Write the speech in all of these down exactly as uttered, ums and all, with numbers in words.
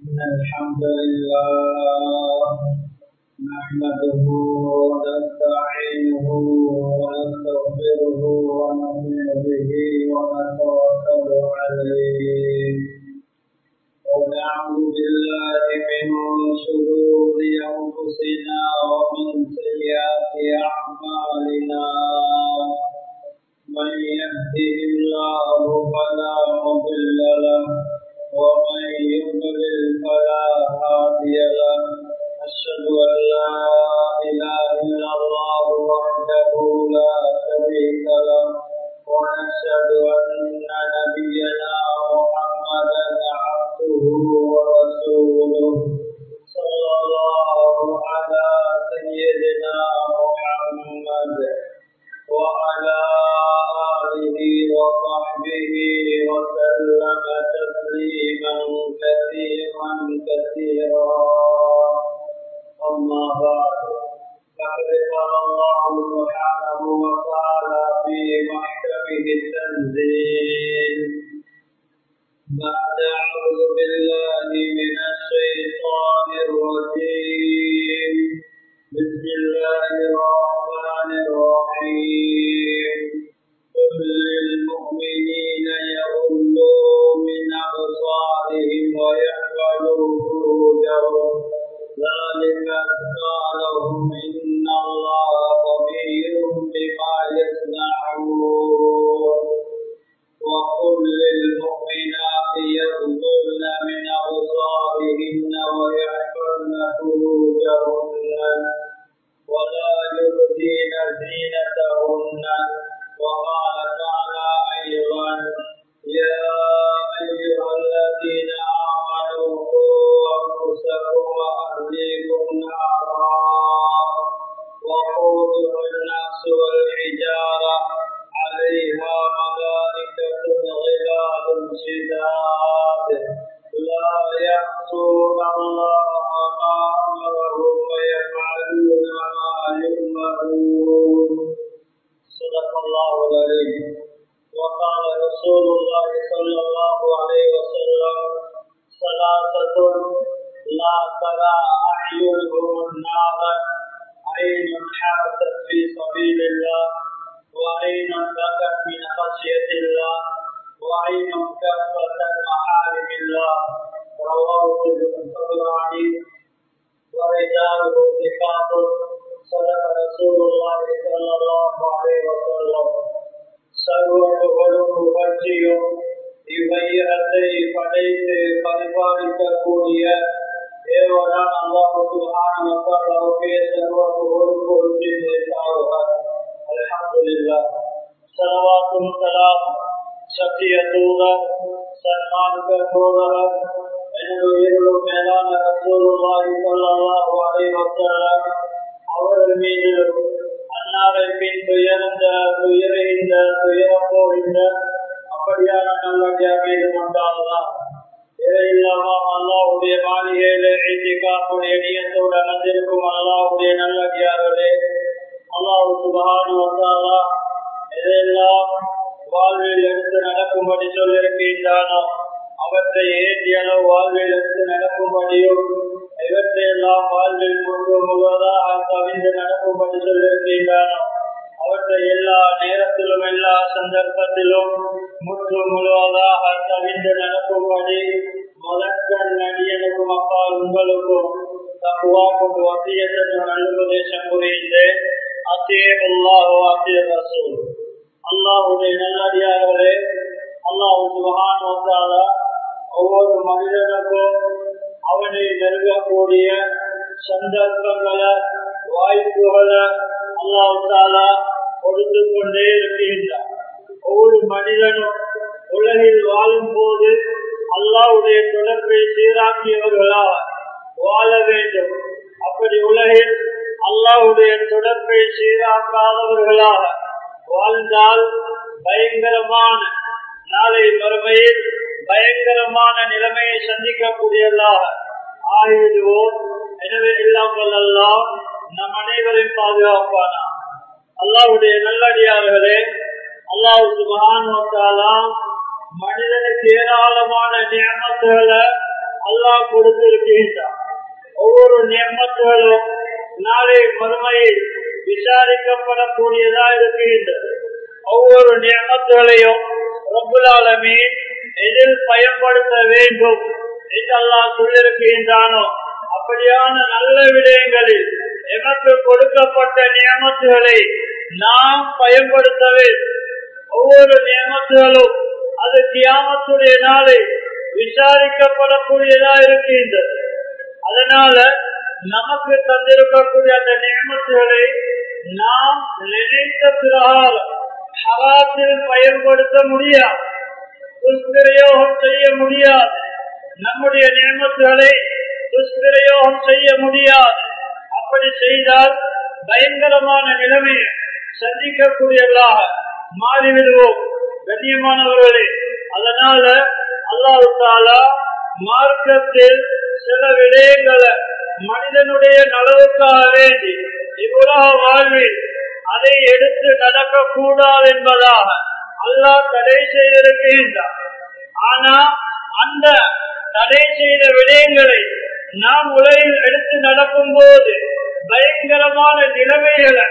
إن الحمد لله نحمده ونستعينه ونستغفره ونؤمن به ونتوكل عليه ونعوذ بالله من شرور أنفسنا ومن سيئات أعمالنا من يهده الله فلا مضل له ومن يضلل فلا هادي له أشهد أن لا إله إلا الله وحده لا شريك له ونشهد أن نبينا محمدا عبده ورسوله صلى الله على سيدنا محمد وعلى آله وصحبه وسلم تسليما كثيرا كثيرا أما بعد فقد قال الله سبحانه وتعالى في محكمه التنزيل بعد أعوذ بالله من الشيطان الرجيم بسم الله الرحمن الرحيم قل للمؤمنين يغضوا من أبصارهم ويحفظوا فروجهم ذلك أزكى لهم إن الله خبير بما يصنعون وقل للمؤمنات يغضضن من أبصارهن ويحفظن فروجهن ولا يبدين زينتهن وقال تعالى أيضا يا أيها الذين آمنوا قوا أنفسكم وأهليكم نارا وقودها الناس والحجارة عليها ملائكة غلاظ شداد لا يعصون الله ما أمرهم ويفعلون ما يؤمرون صدق الله العليم وقال رسول الله صلى الله عليه وسلم ثلاثة لا ترى أعينهم النار عين حرثت في سبيل الله وعين بكت من خشية الله وعين كفت محارم الله رواه الطبراني ورجاله ثقات صدق رسول الله صلى الله عليه وسلم சர்வர்களும் புகழ்ச்சியும் இவ்வையகத்தை படைத்து பரிபாலிக்கக்கூடிய தேவனான அல்லாஹ் சுப்ஹானஹு வ தஆலாவுக்கே சர்வ புகழும் பொருந்தியதாகும். அல்ஹம்துலில்லாஹ். ஸலவாத்தும் ஸலாம் சத்திய தூதர் சன்மார்க்க போதகர் என்னுயிரிலும் மேலான ரசூலுல்லாஹி ஸல்லல்லாஹு அலைஹி வஸல்லம் அவர்கள் மீதிலும் அன்னாரை பின் துயர்ந்த துயரைந்த துயரப்போகின்ற அப்படியான நல்லடியா மீது கொண்டாடலாம். இதையில்லாமல் அல்லாஹ்வுடைய மாளிகையிலே இத்திகாஃபுடைய நியத்தோடு அமர்ந்திருக்கும் அல்லாஹ்வுடைய நல்லடியார்களே, அல்லாஹ் சுப்ஹானஹு வ தஆலா எதையெல்லாம் வாழ்வில் எடுத்து நடக்கும்படி சொல்லியிருக்கின்றானோ அவற்றை ஏற்றிய அளவு வாழ்வில் எடுத்து நடக்கும்படியும் இவற்றையெல்லாம் வாழ்வில் முழு முழுவதாக கவிழ்ந்து நடக்கும்படி சொல்லியிருக்கின்றானோ அவற்றை எல்லா நேரத்திலும் எல்லா சந்தர்ப்பத்திலும் முற்று முழுவதாக கவிழ்ந்து நடக்கும்படி முதற்கண் நடிகனுக்கும் அப்பா உங்களுக்கும் தக்குவா கொண்டு வசியத்தின் நல்லுபதேசம் புரிந்தேன். அத்தீஅல்லாஹு வ அத்தீஅர் ரசூல். அல்லாஹ்வுடைய நல்லடியார்களே, அல்லாஹ் சுப்ஹானஹு வ தஆலா ஒவ்வொரு மனிதனுக்கும் அவனை நெருங்கக்கூடிய சந்தர்ப்பங்களை வாய்ப்புகளை அல்லாஹ் தஆலா கொடுத்து கொண்டே இருக்கின்றார். ஒவ்வொரு மனிதனும் உலகில் வாழும் போது அல்லாஹ்வுடைய தொடர்பை சீராக்கியவர்களாக வாழ வேண்டும். அப்படி உலகில் அல்லாஹ்வுடைய தொடர்பை சீராக்காதவர்களாக வாழ்ந்தால் பயங்கரமான நாளை மறுமையில் பயங்கரமான நிலைமையை சந்திக்கக்கூடியவர்களாக ஆகிவிடுவோம். எனவே எல்லாம் வல்லல்லாஹ் நம் அனைவரையும் பாதுகாப்பானா. அல்லாஹ்வுடைய நல்லடியார்களே, அல்லாஹ் சுப்ஹானஹு வ தஆலா மனிதனுக்கு ஏராளமான நியமத்துகளை அல்லாஹ் கொடுத்திருக்கின்றான். ஒவ்வொரு நியமத்துகளும் நாளை மறுமையில் விசாரிக்கப்படக்கூடியதா இருக்கின்றது. ஒவ்வொரு நியமத்துகளையும் ரப்புல் ஆலமீன் எதில் பயன்படுத்த வேண்டும் என்று அல்லாஹ் சொல்லியிருக்கின்றானோ அப்படியான நல்ல விடயங்களில் எமக்கு கொடுக்கப்பட்ட நியமத்துகளை நாம் பயன்படுத்த வேண்டும். ஒவ்வொரு நியமத்துகளும் அது கியாமத்துடைய நாளை விசாரிக்கப்படக்கூடியதா இருக்கின்றது. அதனால நமக்கு தந்திருக்கக்கூடிய அந்த நியமத்துகளை நாம் நினைத்த பிரகாரம் ஹராத்தில் பயன்படுத்த முடியாது, துஷ்பிரயோகம் செய்ய முடியாது. நம்முடைய நியமத்துகளை துஷ்பிரயோகம் செய்ய முடியாது. அப்படி செய்தால் பயங்கரமான நிலைமையை சந்திக்கக்கூடியவர்களாக மாறிவிடுவோம். கண்ணியமானவர்களே, அதனால அல்லாஹ் தஆலா மார்க்கத்தில் சில விடயங்களை மனிதனுடைய நலவுக்காக வேண்டி இவ்வுலக வாழ்வில் அதை எடுத்து நடக்கக்கூடாது என்பதாக அல்லாஹ் தடை செய்திருக்கின்றார். ஆனா அந்த தடை செய்த விடயங்களை நாம் உலகில் எடுத்து நடக்கும் போது பயங்கரமான நிலைமைகளை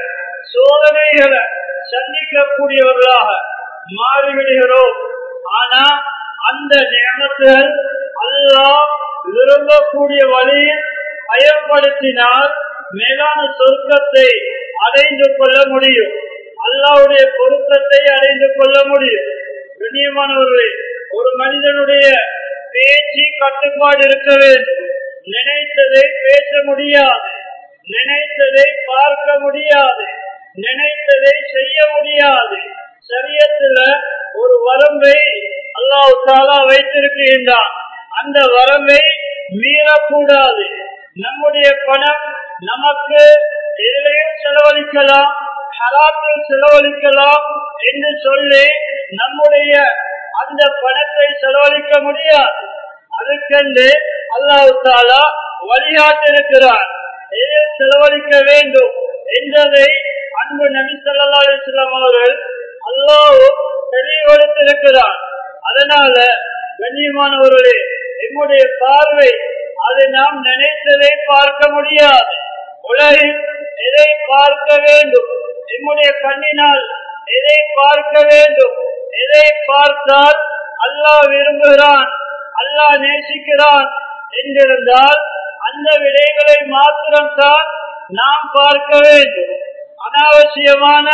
சோதனைகளை சந்திக்கக்கூடியவர்களாக மாறிவிடுகிறோம். ஆனா அந்த நியமத்துகள் அல்லாஹ் விரும்பக்கூடிய வழியில் பயன்படுத்தினால் மேலான சொர்க்கத்தை அடைந்து கொள்ள முடியும், அல்லாஹ்வுடைய பொருத்தத்தை அடைந்து கொள்ள முடியும். கண்ணியமானவர்களே, ஒரு மனிதனுடைய பேச்சு கட்டுப்பாடு இருக்க வேண்டும். நினைத்ததை பேச முடியாது, நினைத்ததை பார்க்க முடியாது, நினைத்ததை செய்ய முடியாது. ஷரியத்துல ஒரு வரம்பை அல்லாஹ் தஆலா வைத்திருக்கின்றான். அந்த வரம்பை மீறக்கூடாது. நம்முடைய பணம் நமக்கு எதிலையும் செலவழிக்கலாம், ஹராத்தில் செலவழிக்கலாம் என்று சொல்லி நம்முடைய அந்த பணத்தை செலவழிக்க முடியாது. அதுக்கென்று அல்லாஹ் தஆலா வழிகாட்டிருக்கிறார். எதில் செலவழிக்க வேண்டும் என்பதை அன்பு நபி ஸல்லல்லாஹு அலைஹி வஸல்லம் அவர்கள் அல்லாஹ் தெளிவுபடுத்தியிருக்கிறார். அதனால கண்ணியமானவர்களே, நம்முடைய பார்வை அது நாம் நினைத்ததை பார்க்க முடியாது. உலகில் எதை பார்க்க வேண்டும், நம்முடைய கண்ணினால் எதை பார்க்க வேண்டும், எதை பார்த்தால் அல்லாஹ் விரும்புகிறான், அல்லாஹ் நேசிக்கிறான் என்றிருந்தால் அந்த விடைகளை மாத்திரம்தான் நாம் பார்க்க வேண்டும். அனாவசியமான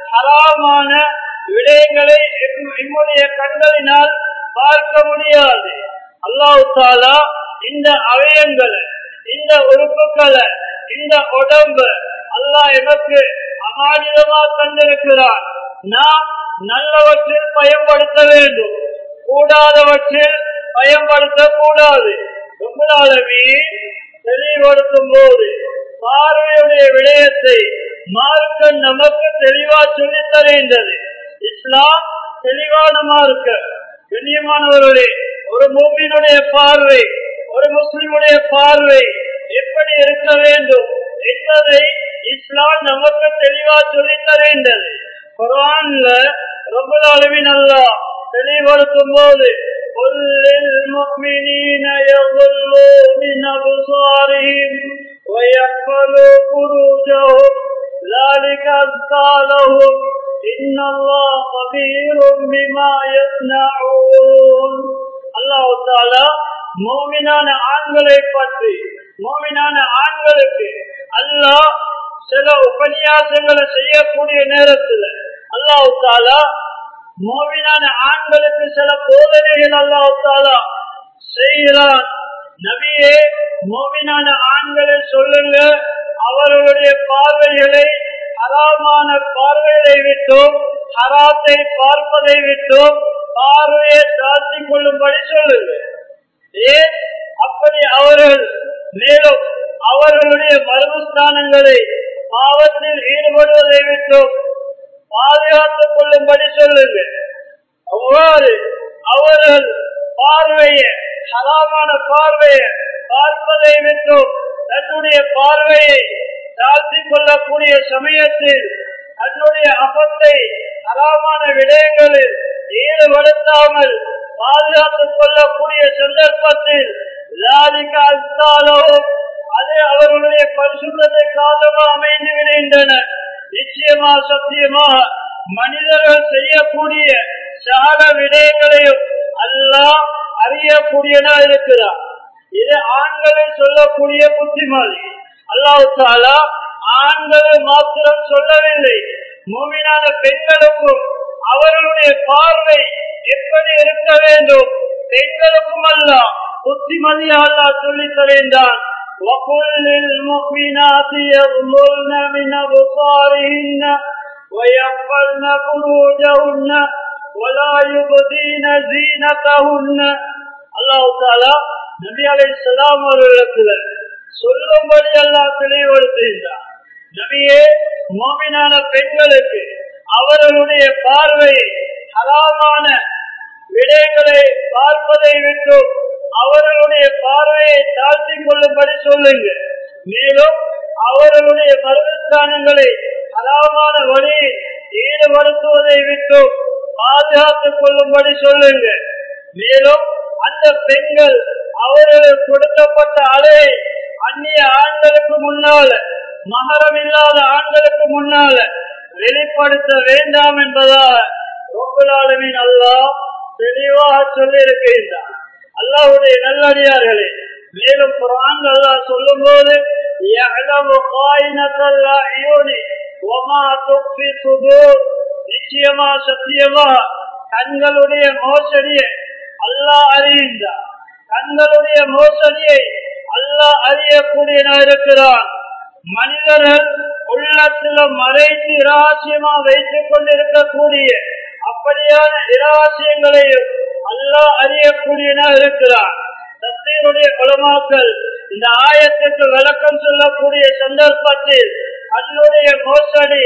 ஹராமான விடயங்களை நம்முடைய கண்களினால் பார்க்க முடியாது. அல்லாஹ் தஆலா இந்த அவயங்களை, இந்த உறுப்புகளை, இந்த உடம்பு அல்லாஹ் எனக்கு அமானிதமா தந்திருக்கிறான். நாம் நல்லவற்றில் பயன்படுத்த வேண்டும், கூடாதவற்றில் பயன்படுத்த கூடாது. ரப்பல் ஆலமீன் தெளிவுபடுத்தும் போது பார்வையுடைய விடயத்தை மார்க்கம் நமக்கு தெளிவா சொல்லித் தருகின்றது. இஸ்லாம் தெளிவான மார்க்கம். கண்ணியமானவர்களே, ஒரு முஃமினுடைய பார்வை, ஒரு முஸ்லிமுடைய பார்வை எப்படி இருக்க வேண்டும் என்பதை இஸ்லாம் நமக்கு தெளிவா சொல்லித் தருகின்றது. குர்ஆன்ல ரப்பல் ஆலமீன் அல்லாஹ் தெளிவுபடுத்தும் போது للمؤمنين يغضوا من أبصارهم ويحفظوا فروجهم ذلك أزكى لهم إن الله خبير بما يصنعون. அல்லாஹ் தஆலா முஃமினான ஆண்களை பற்றி, முஃமினான ஆண்களுக்கு அல்லாஹ் சில உபன்யாசங்களை செய்யக்கூடிய நேரத்தில் அல்லாஹ் தஆலா முஃமினான ஆண்களுக்கு சில போதனைகள் அல்லாஹ் தஆலா செய்கிறான். நபியே, முஃமினான ஆண்களை சொல்லுங்க, அவர்களுடைய பார்வைகளை ஹராமான பார்வைகளை விட்டும் ஹராத்தை பார்ப்பதை விட்டும் பார்வையை தாழ்த்திக் கொள்ளும்படி சொல்லுங்க. ஏன் அப்படி அவர்கள் மேலும் அவர்களுடைய மர்மஸ்தானங்களை பாவத்தில் ஈடுபடுவதை விட்டும் பாதுகாத்துக் கொள்ளும்படி சொல்லுங்க. அவ்வாறு அவர்கள் பார்வையை, ஹராமான பார்வையை பார்ப்பதை விட்டும் தன்னுடைய பார்வையை தாழ்த்திக் கொள்ளக்கூடிய சமயத்தில் தன்னுடைய அபத்தை ஹராமான விடயங்களில் ஈடுபடுத்தாமல் பாதுகாத்துக் கொள்ளக்கூடிய சந்தர்ப்பத்தில் ذلك أزكى لهم அது அவர்களுடைய பரிசுத்தத்தை காரணமாக அமைந்து விடுகின்றன. நிச்சயமா சத்தியமாக மனிதர்கள் செய்யக்கூடிய சகல விடயங்களையும் அல்லாஹ் அறியக்கூடியனா இருக்கிறார். இது ஆண்களை சொல்லக்கூடிய புத்திமதி. அல்லாஹ் தஆலா ஆண்களை மாத்திரம் சொல்லவில்லை, மூமினான பெண்களுக்கும் அவர்களுடைய பார்வை எப்படி இருக்க வேண்டும் பெண்களுக்கும் அல்லாஹ் புத்திமதியை அல்லாஹ் சொல்லித் தருகின்றான். وَقُلْ لِلْمُؤْمِنَاتِ يَغْضُضْنَ مِنْ أَبْصَارِهِنَّ وَيَحْفَظْنَ فُرُوجَهُنَّ وَلَا يُبْدِينَ زِينَتَهُنَّ. அல்லாஹ் தஆலா நபி அலைஹிஸ்ஸலாம் அவர்களுக்கு சொல்லும்படி அல்லாஹ் தெளிவுபடுத்துகின்றார். நபியே, முஃமினான பெண்களுக்கு அவர்களுடைய பார்வையை ஹராமான விடயங்களை பார்ப்பதை விட்டு அவர்களுடைய பார்வையை தாழ்த்திக் கொள்ளும்படி சொல்லுங்க. மேலும் அவர்களுடைய மர்மஸ்தானங்களை ஹராமான வழியில் ஈடுபடுத்துவதை விட்டு பாதுகாத்துக் கொள்ளும்படி சொல்லுங்க. மேலும் அந்த பெண்கள் அவர்களுக்கு கொடுக்கப்பட்ட அலையை அந்நிய ஆண்களுக்கு முன்னால, மகரம் இல்லாத ஆண்களுக்கு முன்னால வெளிப்படுத்த வேண்டாம் என்பதாக ரப்பல் ஆலமீன் அல்லாஹ் தெளிவாக சொல்லி இருக்கின்றார். அல்லாஹ்வுடைய நல்லடியார்களே, மேலும் குர்ஆன் அல்லாஹ் சொல்லும் போது யஅலமு காயினத்தல் அயூனி வமா துஃபி சுதூர், நிச்சயமா சத்தியமா கண்களுடைய மோசடியை அல்லாஹ் அறிகின்றார். கண்களுடைய மோசடியை அல்லாஹ் அறியக்கூடியனா இருக்கிறான். மனிதர்கள் உள்ளத்துல மறைத்து இரகசியமா வைத்துக் கொண்டிருக்கக்கூடிய அப்படியான இரகசியங்களையும் அல்லாஹ் அறியக்கூடியனா இருக்கிறான். தஃசீருடைய உலமாக்கள் இந்த ஆயத்துக்கு விளக்கம் சொல்லக்கூடிய சந்தர்ப்பத்தில் கண்ணுடைய மோசடி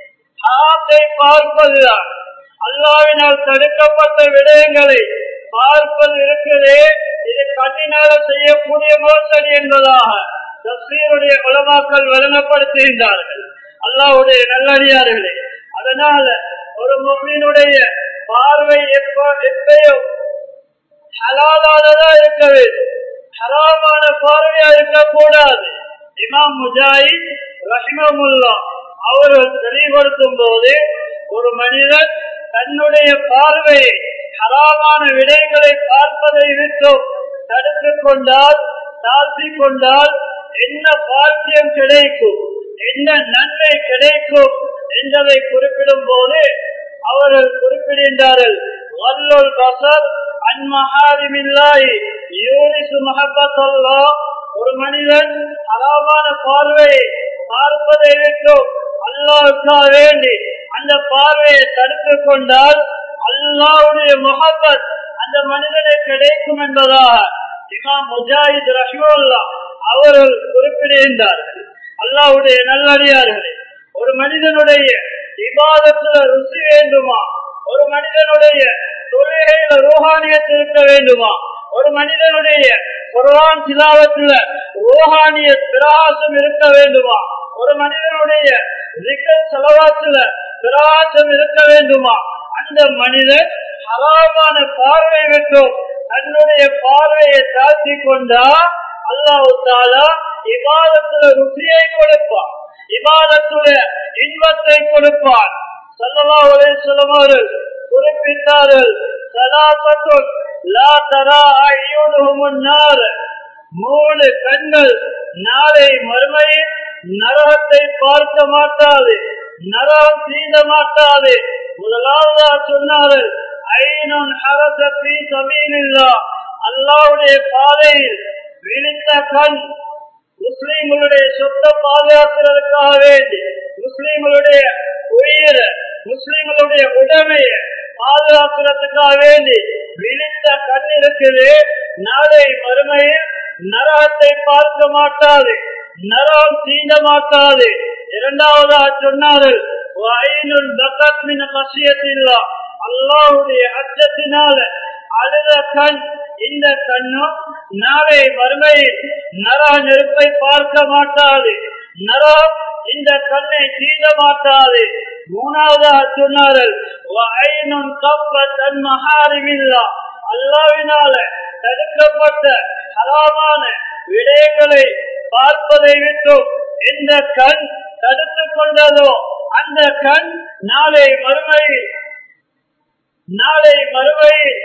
ஹராத்தை பார்ப்பதுதான். அல்லாஹ்வினால் தடுக்கப்பட்ட விடயங்களை பார்ப்பது இருக்கிறதே, இது கண்ணினால செய்யக்கூடிய மோசடி என்பதாக தஃசீருடைய உலமாக்கள் வழங்கப்படுத்துகின்றார்கள். அல்லாஹ்வுடைய நல்லடியார்களே, அதனால ஒரு முஃமினுடைய பார்வை எப்பயும் ஹலாலானதா இருக்க வேண்டும், ஹராமான பார்வையா இருக்கக்கூடாது. இமாம் முஜாஹித் ரஹிமஹுல்லாஹ் அவர்கள் தெளிவுபடுத்தும் போது, ஒரு மனிதன் தன்னுடைய பார்வையை ஹராமான விடயங்களை பார்ப்பதை விட்டு தடுத்துக் கொண்டால், தாழ்த்திக் கொண்டால் என்ன பாக்கியம் கிடைக்கும், என்ன நன்மை கிடைக்கும் என்பதை குறிப்பிடும் போது அவர்கள் குறிப்பிடுகின்றார்கள். வல்லுல் பஸர் அன் மஹாரிமில்லாஹி யூரிசு மஹப்பத்தல்லாஹ், ஒரு மனிதன் ஹராமான பார்வையை பார்ப்பதை விட்டு அல்லாஹ்வுக்காக வேண்டி அந்த பார்வையை தடுத்துக் கொண்டால் அல்லாஹ்வுடைய முஹப்பத் அந்த மனிதனை கிடைக்கும் என்பதாக இமாம் முஜாஹித் ரஹிமஹுல்லாஹ் அவர்கள் குறிப்பிடுகின்றார்கள். அல்லாஹ்வுடைய நல்லடியார்களே, ஒரு மனிதனுடைய இபாதத்துல ருசி வேண்டுமா, ஒரு மனிதனுடைய தொழுகையில ரூஹானியத் இருக்க வேண்டுமா, ஒரு மனிதனுடைய குர்ஆன் திலாவத்துல ரூஹானியத் பிரகாசம் இருக்க வேண்டுமா, ஒரு மனிதனுடைய ஸிக்ர் ஸலவாத்துல பிரகாசம் இருக்க வேண்டுமா, அந்த மனிதன் ஹராமான பார்வை விட்டு தன்னுடைய பார்வையை தாழ்த்திக் கொண்டா அல்லாஹ் தஆலா இபாதத்துல ருசியை கொடுப்பான், இபாதத்துடைய இன்பத்தை கொடுப்பான். ஸல்லல்லாஹு அலைஹி வஸல்லம் அவர்கள் குறிப்பிட்டார்கள், ஸலாத்தத்துன் லா தரா அய்யூனுஹுமுன் நார், மூணு கண்கள் நாளை மறுமையில் நரகத்தை பார்க்க மாட்டாது, நரகம் தீண்ட மாட்டாது. முதலாவதா சொன்னார்கள், ஐனுன் ஹரஸ ஃபீ ஸபீலில்லாஹ், அல்லாஹ்வுடைய பாதையில் விழித்த கண், முஸ்லிம்களுடைய சொத்தை பாதுகாக்கிறதுக்காக வேண்டி, முஸ்லிம்களுடைய உயிர், முஸ்லிம்களுடைய உடைமையை பாதுகாக்கிறதுக்காக வேண்டி விழித்த கண் இருக்குது, நாளை மறுமையில் நரகத்தை பார்க்க மாட்டாது, நரகம் தீண்ட மாட்டாது. இரண்டாவதா சொன்னார்கள், அல்லாஹ்வுடைய அச்சத்தினால அழுத கண், இந்த கண்ணும் நாளை மறுமையில் நரக நெருப்பை பார்க்க மாட்டாது, நரகம் இந்த கண்ணை தீண்ட மாட்டாது. மூணாவதாக சொன்னார்கள், அல்லாஹ்வினால தடுக்கப்பட்ட ஹராமான விடயங்களை பார்ப்பதை விட்டு எந்த கண் தடுத்துக் கொண்டதோ அந்த கண் நாளை மறுமையில் நாளை மறுமையில்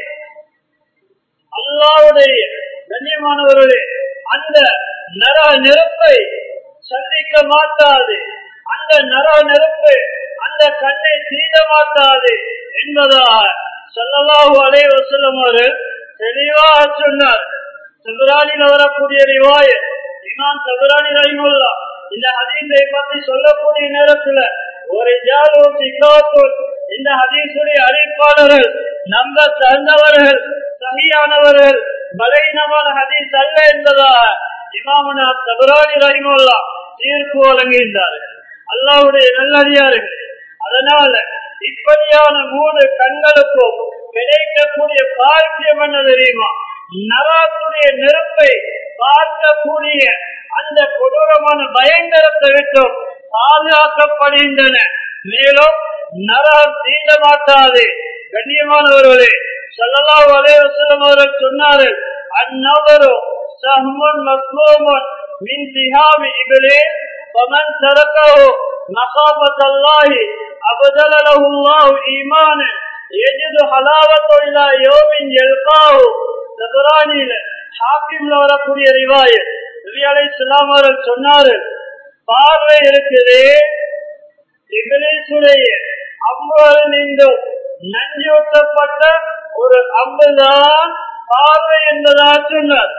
அல்லாஹ்வுடைய கண்ணியமானவர்களே அந்த நர நெருப்பை சந்திக்க மாட்டாது, அந்த நர நெருப்பு அந்த கண்ணை தீண்ட மாட்டாது என்பதாக ஸல்லல்லாஹு அலைஹி வஸல்லம் அவர்கள் தெளிவாக சொன்னார். தபரானில் வரக்கூடிய ரிவாயத், இமாம் தபரானி ரஹிமஹுல்லாஹ் இந்த ஹதீஸை பற்றி சொல்லக்கூடிய நேரத்தில் ஒரு ஜாலும் சிகாத்துல், இந்த ஹதீஸுடைய அறிவிப்பாளர்கள் நம்ப தகுந்தவர்கள், சஹீஹானவர்கள், பலவீனமான ஹதீஸ் அல்ல என்பதாக இமாமுனா தபரானி ரஹிமஹுல்லாஹ் தீர்ப்பு வழங்குகின்றார்கள். அல்லாஹ்வுடைய நல்லடியார்கள், அதனால இப்படியான மூணு கண்களுக்கும் கிடைக்கக்கூடிய பாக்கியம் என்ன தெரியுமா? நரகத்துடைய நெருப்பை பார்க்கக்கூடிய அந்த கொடூரமான பயங்கரத்தை விட்டு பாதுகாக்கப்படுகின்றன. மேலும் நரகம் தீண்ட மாட்டாது. கண்ணியமானவர்களே, ஸல்லல்லாஹு அலைஹி வஸல்லம் அவர்கள் சொன்னார்கள், அந்நவரு சஹ்முன் மஸ்லூமுன் மின் திஹாமி இப்லீஸ் ஃபமன் தரகஹு மகாஃபத்தல்லாஹி அபதல லஹுல்லாஹு ஈமானன் யஜிது ஹலாவத்து இலா யௌமின் யல்காஹு. தபரானில ஹாக்கிம்ல வரக்கூடிய ரிவாயத், நபி அலைஹிஸ்ஸலாம் அவர்கள் சொன்னார்கள், பார்வை இருக்குது, இப்லீசுடைய அம்புகள் நின்று நஞ்சூட்டப்பட்ட ஒரு அம்புதான் பார்வை என்பதாக சொன்னார்.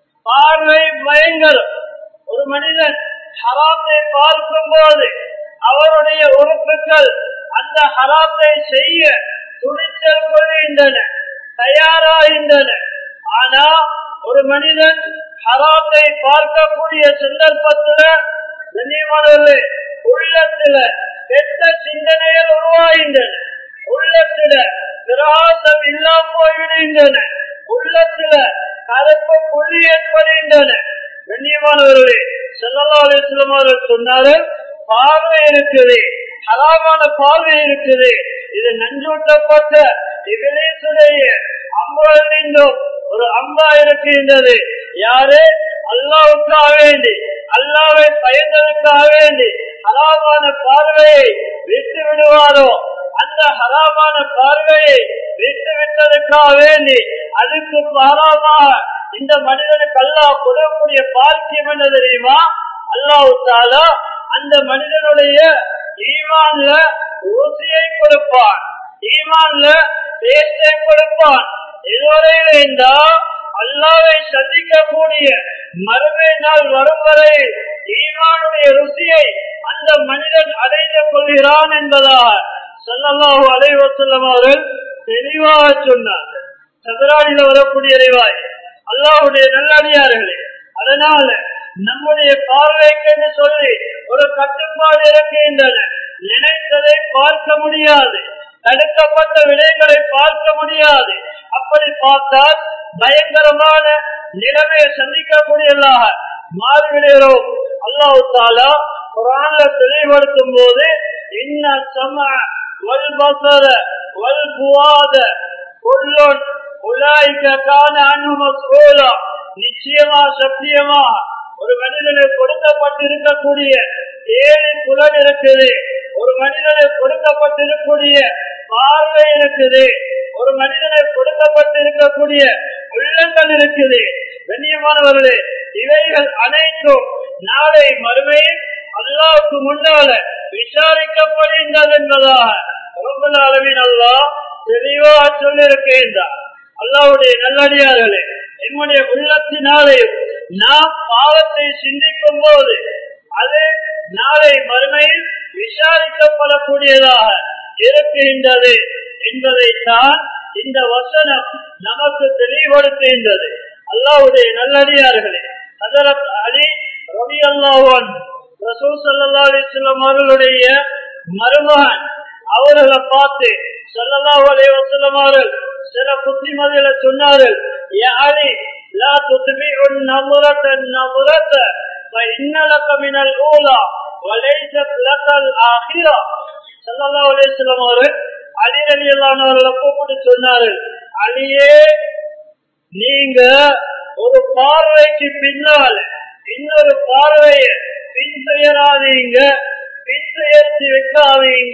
பார்வை பயங்கரம். ஒரு மனிதன் ஹராத்தை பார்க்கும் போது அவருடைய உறுப்புகள் அந்த ஹராத்தை செய்ய துணிச்சல் கொள்கின்றன, தயாராகின்றன. ஆனா ஒரு மனிதன் ஹராத்தை பார்க்கக்கூடிய சந்தர்ப்பத்துல கண்ணியமானவர்களே உள்ளத்துல கெட்ட சிந்தனைகள் உருவாகின்றன, உள்ளத்துல பிரகாசம் இல்லாம போய்விடுகின்றன, உள்ளத்துல கருப்பு புள்ளி ஏற்படுகின்றன. கண்ணியமானவர்களே, ஸல்லல்லாஹு அலைஹி வஸல்லம் அவர்கள் சொன்னார்கள், பார்வை இருக்குது, ஹராமான பார்வை இருக்குது, இது நஞ்சூட்டப்பட்ட இப்லீசுடைய அம்புகள் நின்றும் ஒரு அம்பா இருக்கின்றது. யாரு அல்லாஹ்வுக்காக வேண்டி, அல்லாஹ்வை பயந்ததற்காக வேண்டி ஹராமான பார்வையை விட்டு விடுவாரோ, அந்த ஹராமான பார்வையை விட்டு விட்டதற்காக வேண்டி அதுக்கு பாரமாக இந்த மனிதனுக்கு அல்லாஹ் கொடுக்கக்கூடிய பாக்கியம் என்ன தெரியுமா? அல்லாஹ் தஆலா அந்த மனிதனுடைய ஈமான்ல ருசியை கொடுப்பான், ஈமான்ல பேச்சை கொடுப்பான். இதுவரையில் இருந்தா அல்லாஹ்வை சந்திக்கக்கூடிய மறுமை நாள் வரும் வரை ஈமானுடைய ருசியை அந்த மனிதன் அடைந்து கொள்கிறான் என்பதாக ஸல்லல்லாஹு அலைஹி வஸல்லம் அவர்கள் தெளிவாக சொன்னார்கள். தபரானில் வரக்கூடிய ரிவாயத். அல்லாஹ்வுடைய நல்லடியார்களே, அதனால நம்முடைய பார்வைக்கு சொல்லி ஒரு கட்டுப்பாடு இருக்கின்றன. நினைத்ததை பார்க்க முடியாது, தடுக்கப்பட்ட விடயங்களை பார்க்க முடியாது. அப்படி பார்த்தால் பயங்கரமான நிலைமையை சந்திக்கக்கூடியதாக மாறிவிடுகிறோம். அல்லாஹ் தஆலா குர்ஆன்ல தெளிவுபடுத்தும் போது, இன்ன ஸமஅ வல் பஸர வல் ஃபுஆத குல்லுன் உலைக கான அன்ஹு மஸ்ஊலா, நிச்சயமா சத்தியமா ஒரு மனிதனுக்கு கொடுக்கப்பட்டிருக்கக்கூடிய ஏழு புலன் இருக்குது, ஒரு மனிதனுக்கு கொடுக்கப்பட்டிருக்கக்கூடிய பார்வை இருக்குது, ஒரு மனிதனுக்கு கொடுக்கப்பட்டிருக்கக்கூடிய உள்ளங்கள் இருக்குது. கண்ணியமானவர்களே, இவைகள் அனைத்தும் நாளை மறுமையில் அல்லாஹ்வுக்கு முன்னால விசாரிக்கப்படுகின்றது என்பதாக ரப்பல் ஆலமீன் அல்லாஹ் தெளிவாக சொல்லியிருக்கின்றார். அல்லாஹ்வுடைய நல்லடியார்களே, என்னுடைய உள்ளத்தினாலேயும் நாம் பாவத்தை சிந்திக்கும் போது அது நாளை மறுமையில் விசாரிக்கப்படக்கூடியதாக இருக்கின்றது என்பதைத்தான் இந்த வசனம் நமக்கு தெளிவுபடுத்துகின்றது. அல்லாஹ்வுடைய நல்லடியார்களே, ஹஜ்ரத் அலி ரலியல்லாஹு அன்ஹு ரசூல் ஸல்லல்லாஹு அலைஹி வஸல்லம் அவர்களுடைய மருமகன், அவர்களை பார்த்து ஸல்லல்லாஹு அலைஹி வஸல்லம் அவர்கள் சில புத்திமதிகளை சொன்னார்கள். யா அலி லா துத்பிஉ النظرة النظرة فإن لك من الأولى وليست لك الآخرة. ஸல்லல்லாஹு அலைஹி வஸல்லம் அவர்கள் அலி ரலியல்லாஹு அன்ஹு அவர்களை கூப்பிட்டு சொன்னார்கள், அலியே, நீங்க ஒரு பார்வைக்கு பின்னால இன்னொரு பார்வைய பின் செய்யறாதீங்க, பின் செயற்சி வைக்காதீங்க.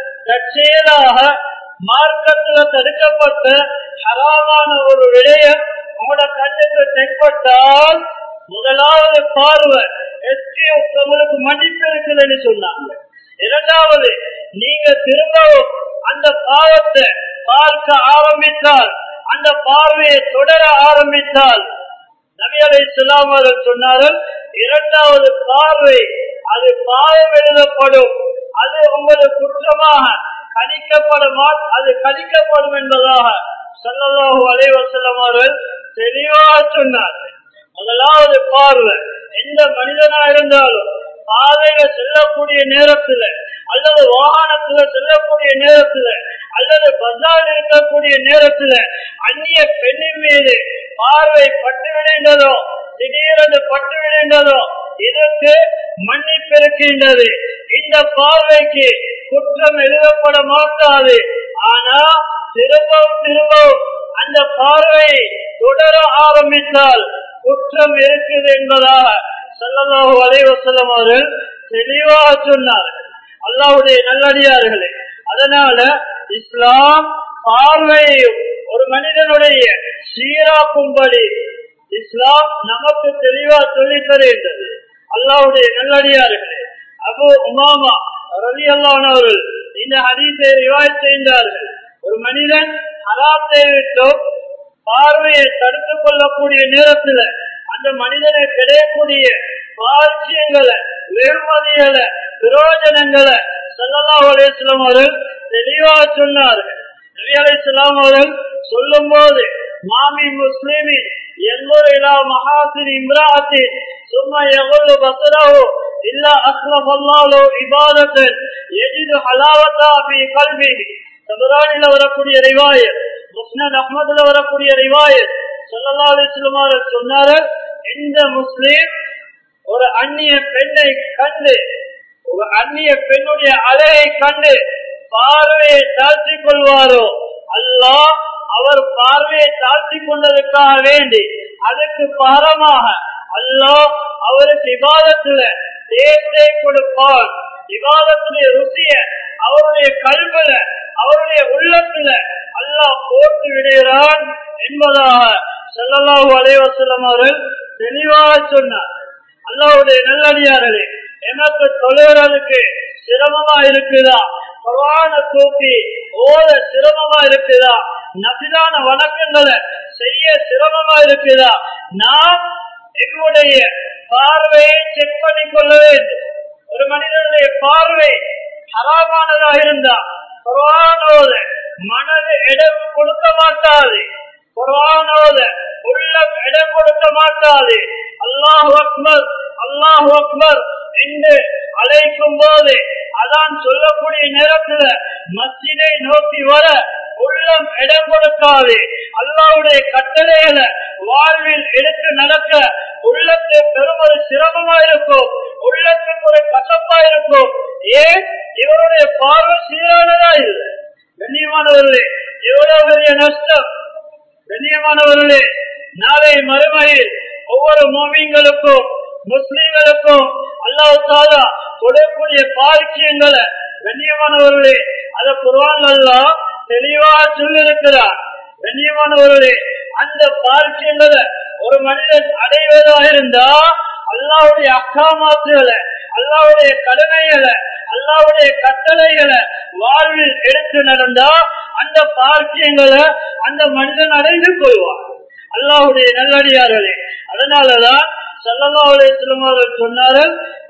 தற்செயலாக மார்க்கத்துல தடுக்கப்பட்ட ஹராமான ஒரு விடயம் உங்களோட கண்ணுக்கு தென்பட்டால் முதலாவது பார்வை எஸ்கேப் உங்களுக்கு மன்னிப்பு இருக்குதுன்னு சொன்னாங்க. இரண்டாவது, நீங்க திரும்பவும் அந்த பாவத்தை பார்க்க ஆரம்பித்தால், அந்த பார்வையை தொடர ஆரம்பித்தால், நபி அலைஹிஸ்ஸலாம் அவர்கள் சொன்னார்கள், இரண்டாவது பார்வை அது பாவம் எழுதப்படும், அது உங்களுக்கு குற்றமாக கணிக்கப்பட அது கணிக்கப்படும் என்பதாக ஸல்லல்லாஹு அலைஹி வஸல்லம் அவர்கள் தெளிவாக சொன்னார்கள். முதலாவது பார்வை எந்த மனிதனா இருந்தாலும் பாதையில செல்லக்கூடிய நேரத்துல அல்லது வாகனத்துல செல்லக்கூடிய நேரத்துல அல்லது பஜார் இருக்கக்கூடிய நேரத்துல அந்நிய பெண்ணின் மீது பார்வை பட்டு விடுகின்றதோ, திடீரென்று பட்டு விடுகின்றதோ, இதற்கு மன்னிப்பு இருக்கின்றது. இந்த பார்வைக்கு குற்றம் எழுதப்பட மாட்டாது. ஆனா திரும்பவும் திரும்பவும் அந்த பார்வையை தொடர ஆரம்பித்தால் குற்றம் இருக்குது என்பதாக ஸல்லல்லாஹு அலைஹி வஸல்லம் அவர்கள் தெளிவாக சொன்னார்கள். அல்லாஹ்வுடைய நல்லடியார்களே, அதனால இஸ்லாம் பார்வையையும் ஒரு மனிதனுடைய சீராக்கும்படி இஸ்லாம் நமக்கு தெளிவா சொல்லித் தருகின்றது. அல்லாஹ்வுடைய நல்லடியார்களே, அபூ உமாமா ரலியல்லாஹு அன்ஹு அவர்கள் இந்த ஹதீஸை ரிவாயத் செய்தார்கள். ஒரு மனிதன் ஹராத்தை விட்டு பார்வையை தடுத்துக் கொள்ளக்கூடிய நேரத்துல அந்த மனிதனை கிடையக்கூடிய பாக்கியங்களை, வெகுமதிகளை, பிரயோஜனங்களை ஸல்லல்லாஹு அலைஹி வஸல்லம் அவர்கள் தெளிவாக சொன்னார்கள். நபி அலைஹிஸ்ஸலாம் அவர்கள் சொல்லும் போது, மாமி முஸ்லிமின் யன்ظر الى محاسن امرأة ثم يغض بصره الا اخلف الله له عبادة يجد حلاوتها في قلبه. தபரானில வரக்கூடிய ரிவாயத், முஸ்னத் அஹ்மதுல வரக்கூடிய ரிவாயத், ஸல்லல்லாஹு அலைஹி வஸல்லம் அவர்கள் சொன்னார்கள், இந்த முஸ்லிம் ஒரு அந்நிய பெண்ணை கண்டு, ஒரு அந்நிய பெண்ணுடைய அழகை கண்டு பார்வையை தாழ்த்திக் கொள்வாரோ, அல்லாஹ் அவர் பார்வையை தாழ்த்திக் கொண்டதற்காக வேண்டி அதுக்கு பாரமாக அல்லாஹ் அவருக்கு இபாதத்துல தேர்த்தை கொடுப்பார். இபாதத்துடைய ருசிய அவருடைய கல்வில, அவருடைய உள்ளத்துல அல்லாஹ் போட்டு விடுகிறான் என்பதாக ஸல்லல்லாஹு அலைஹி வஸல்லம் அவர்கள் தெளிவாக சொன்னார். அல்லாஹ்வுடைய நல்லடியார்களே, எனக்கு தொழுகிறதுக்கு சிரமமா இருக்குதா, குர்ஆன தூக்கி ஓத சிரமமா இருக்குதா, நபிலான வணக்கங்களை செய்ய சிரமமா இருக்குதா, நாம் எங்களுடைய பார்வையை செக் பண்ணி கொள்ள வேண்டும். ஒரு மனிதனுடைய பார்வை ஹராமானதாக இருந்தா குர்ஆனோத மனது இடம் கொடுக்க மாட்டாது, குர்ஆனோத உள்ளம் இடம் கொடுக்க மாட்டாது. அல்லாஹு அக்பர் அல்லாஹு அக்பர் என்று அழைக்கும் போது, அதான் சொல்லக்கூடிய நேரத்துல மஸ்ஜிதை நோக்கி வர உள்ளம் இடம் கொடுக்காது. அல்லாஹ்வுடைய கட்டளைகளை வாழ்வில் எடுத்து நடக்க உள்ளத்தை பெரும் ஒரு சிரமமா இருக்கும், உள்ளத்துக்கு ஒரு கசப்பா இருக்கும். ஏன்? இவருடைய பார்வை சீரானதா இல்லை. கண்ணியமானவர்களே, எவ்வளவு பெரிய நஷ்டம்! கண்ணியமானவர்களே, நாளை மறுமையில் ஒவ்வொரு முஃமின்களுக்கும் முஸ்லிம்களுக்கும் அல்லாஹ் தஆலா கொடுக்கக்கூடிய பாக்கியங்களை, கண்ணியமானவர்களே, அத குர்ஆன் அல்லாஹ் தெளிவாக சொல்லியிருக்கிறார். கண்ணியமானவர்களே, அந்த பாக்கியங்களை ஒரு மனிதன் அடைவதாக இருந்தா அல்லாஹ்வுடைய அஹ்காமாத்துகளை, அல்லாஹ்வுடைய கடமைகளை, அல்லாஹ்வுடைய கட்டளைகளை வாழ்வில் எடுத்து நடந்தா அந்த பாக்கியங்களை அந்த மனிதன் அடைந்து கொள்வார். அல்லாஹ்வுடைய நல்லடியார்களே, அதனாலதான் ஸல்லல்லாஹு அலைஹி வஸல்லம் அவர்கள் சொன்னார்கள்,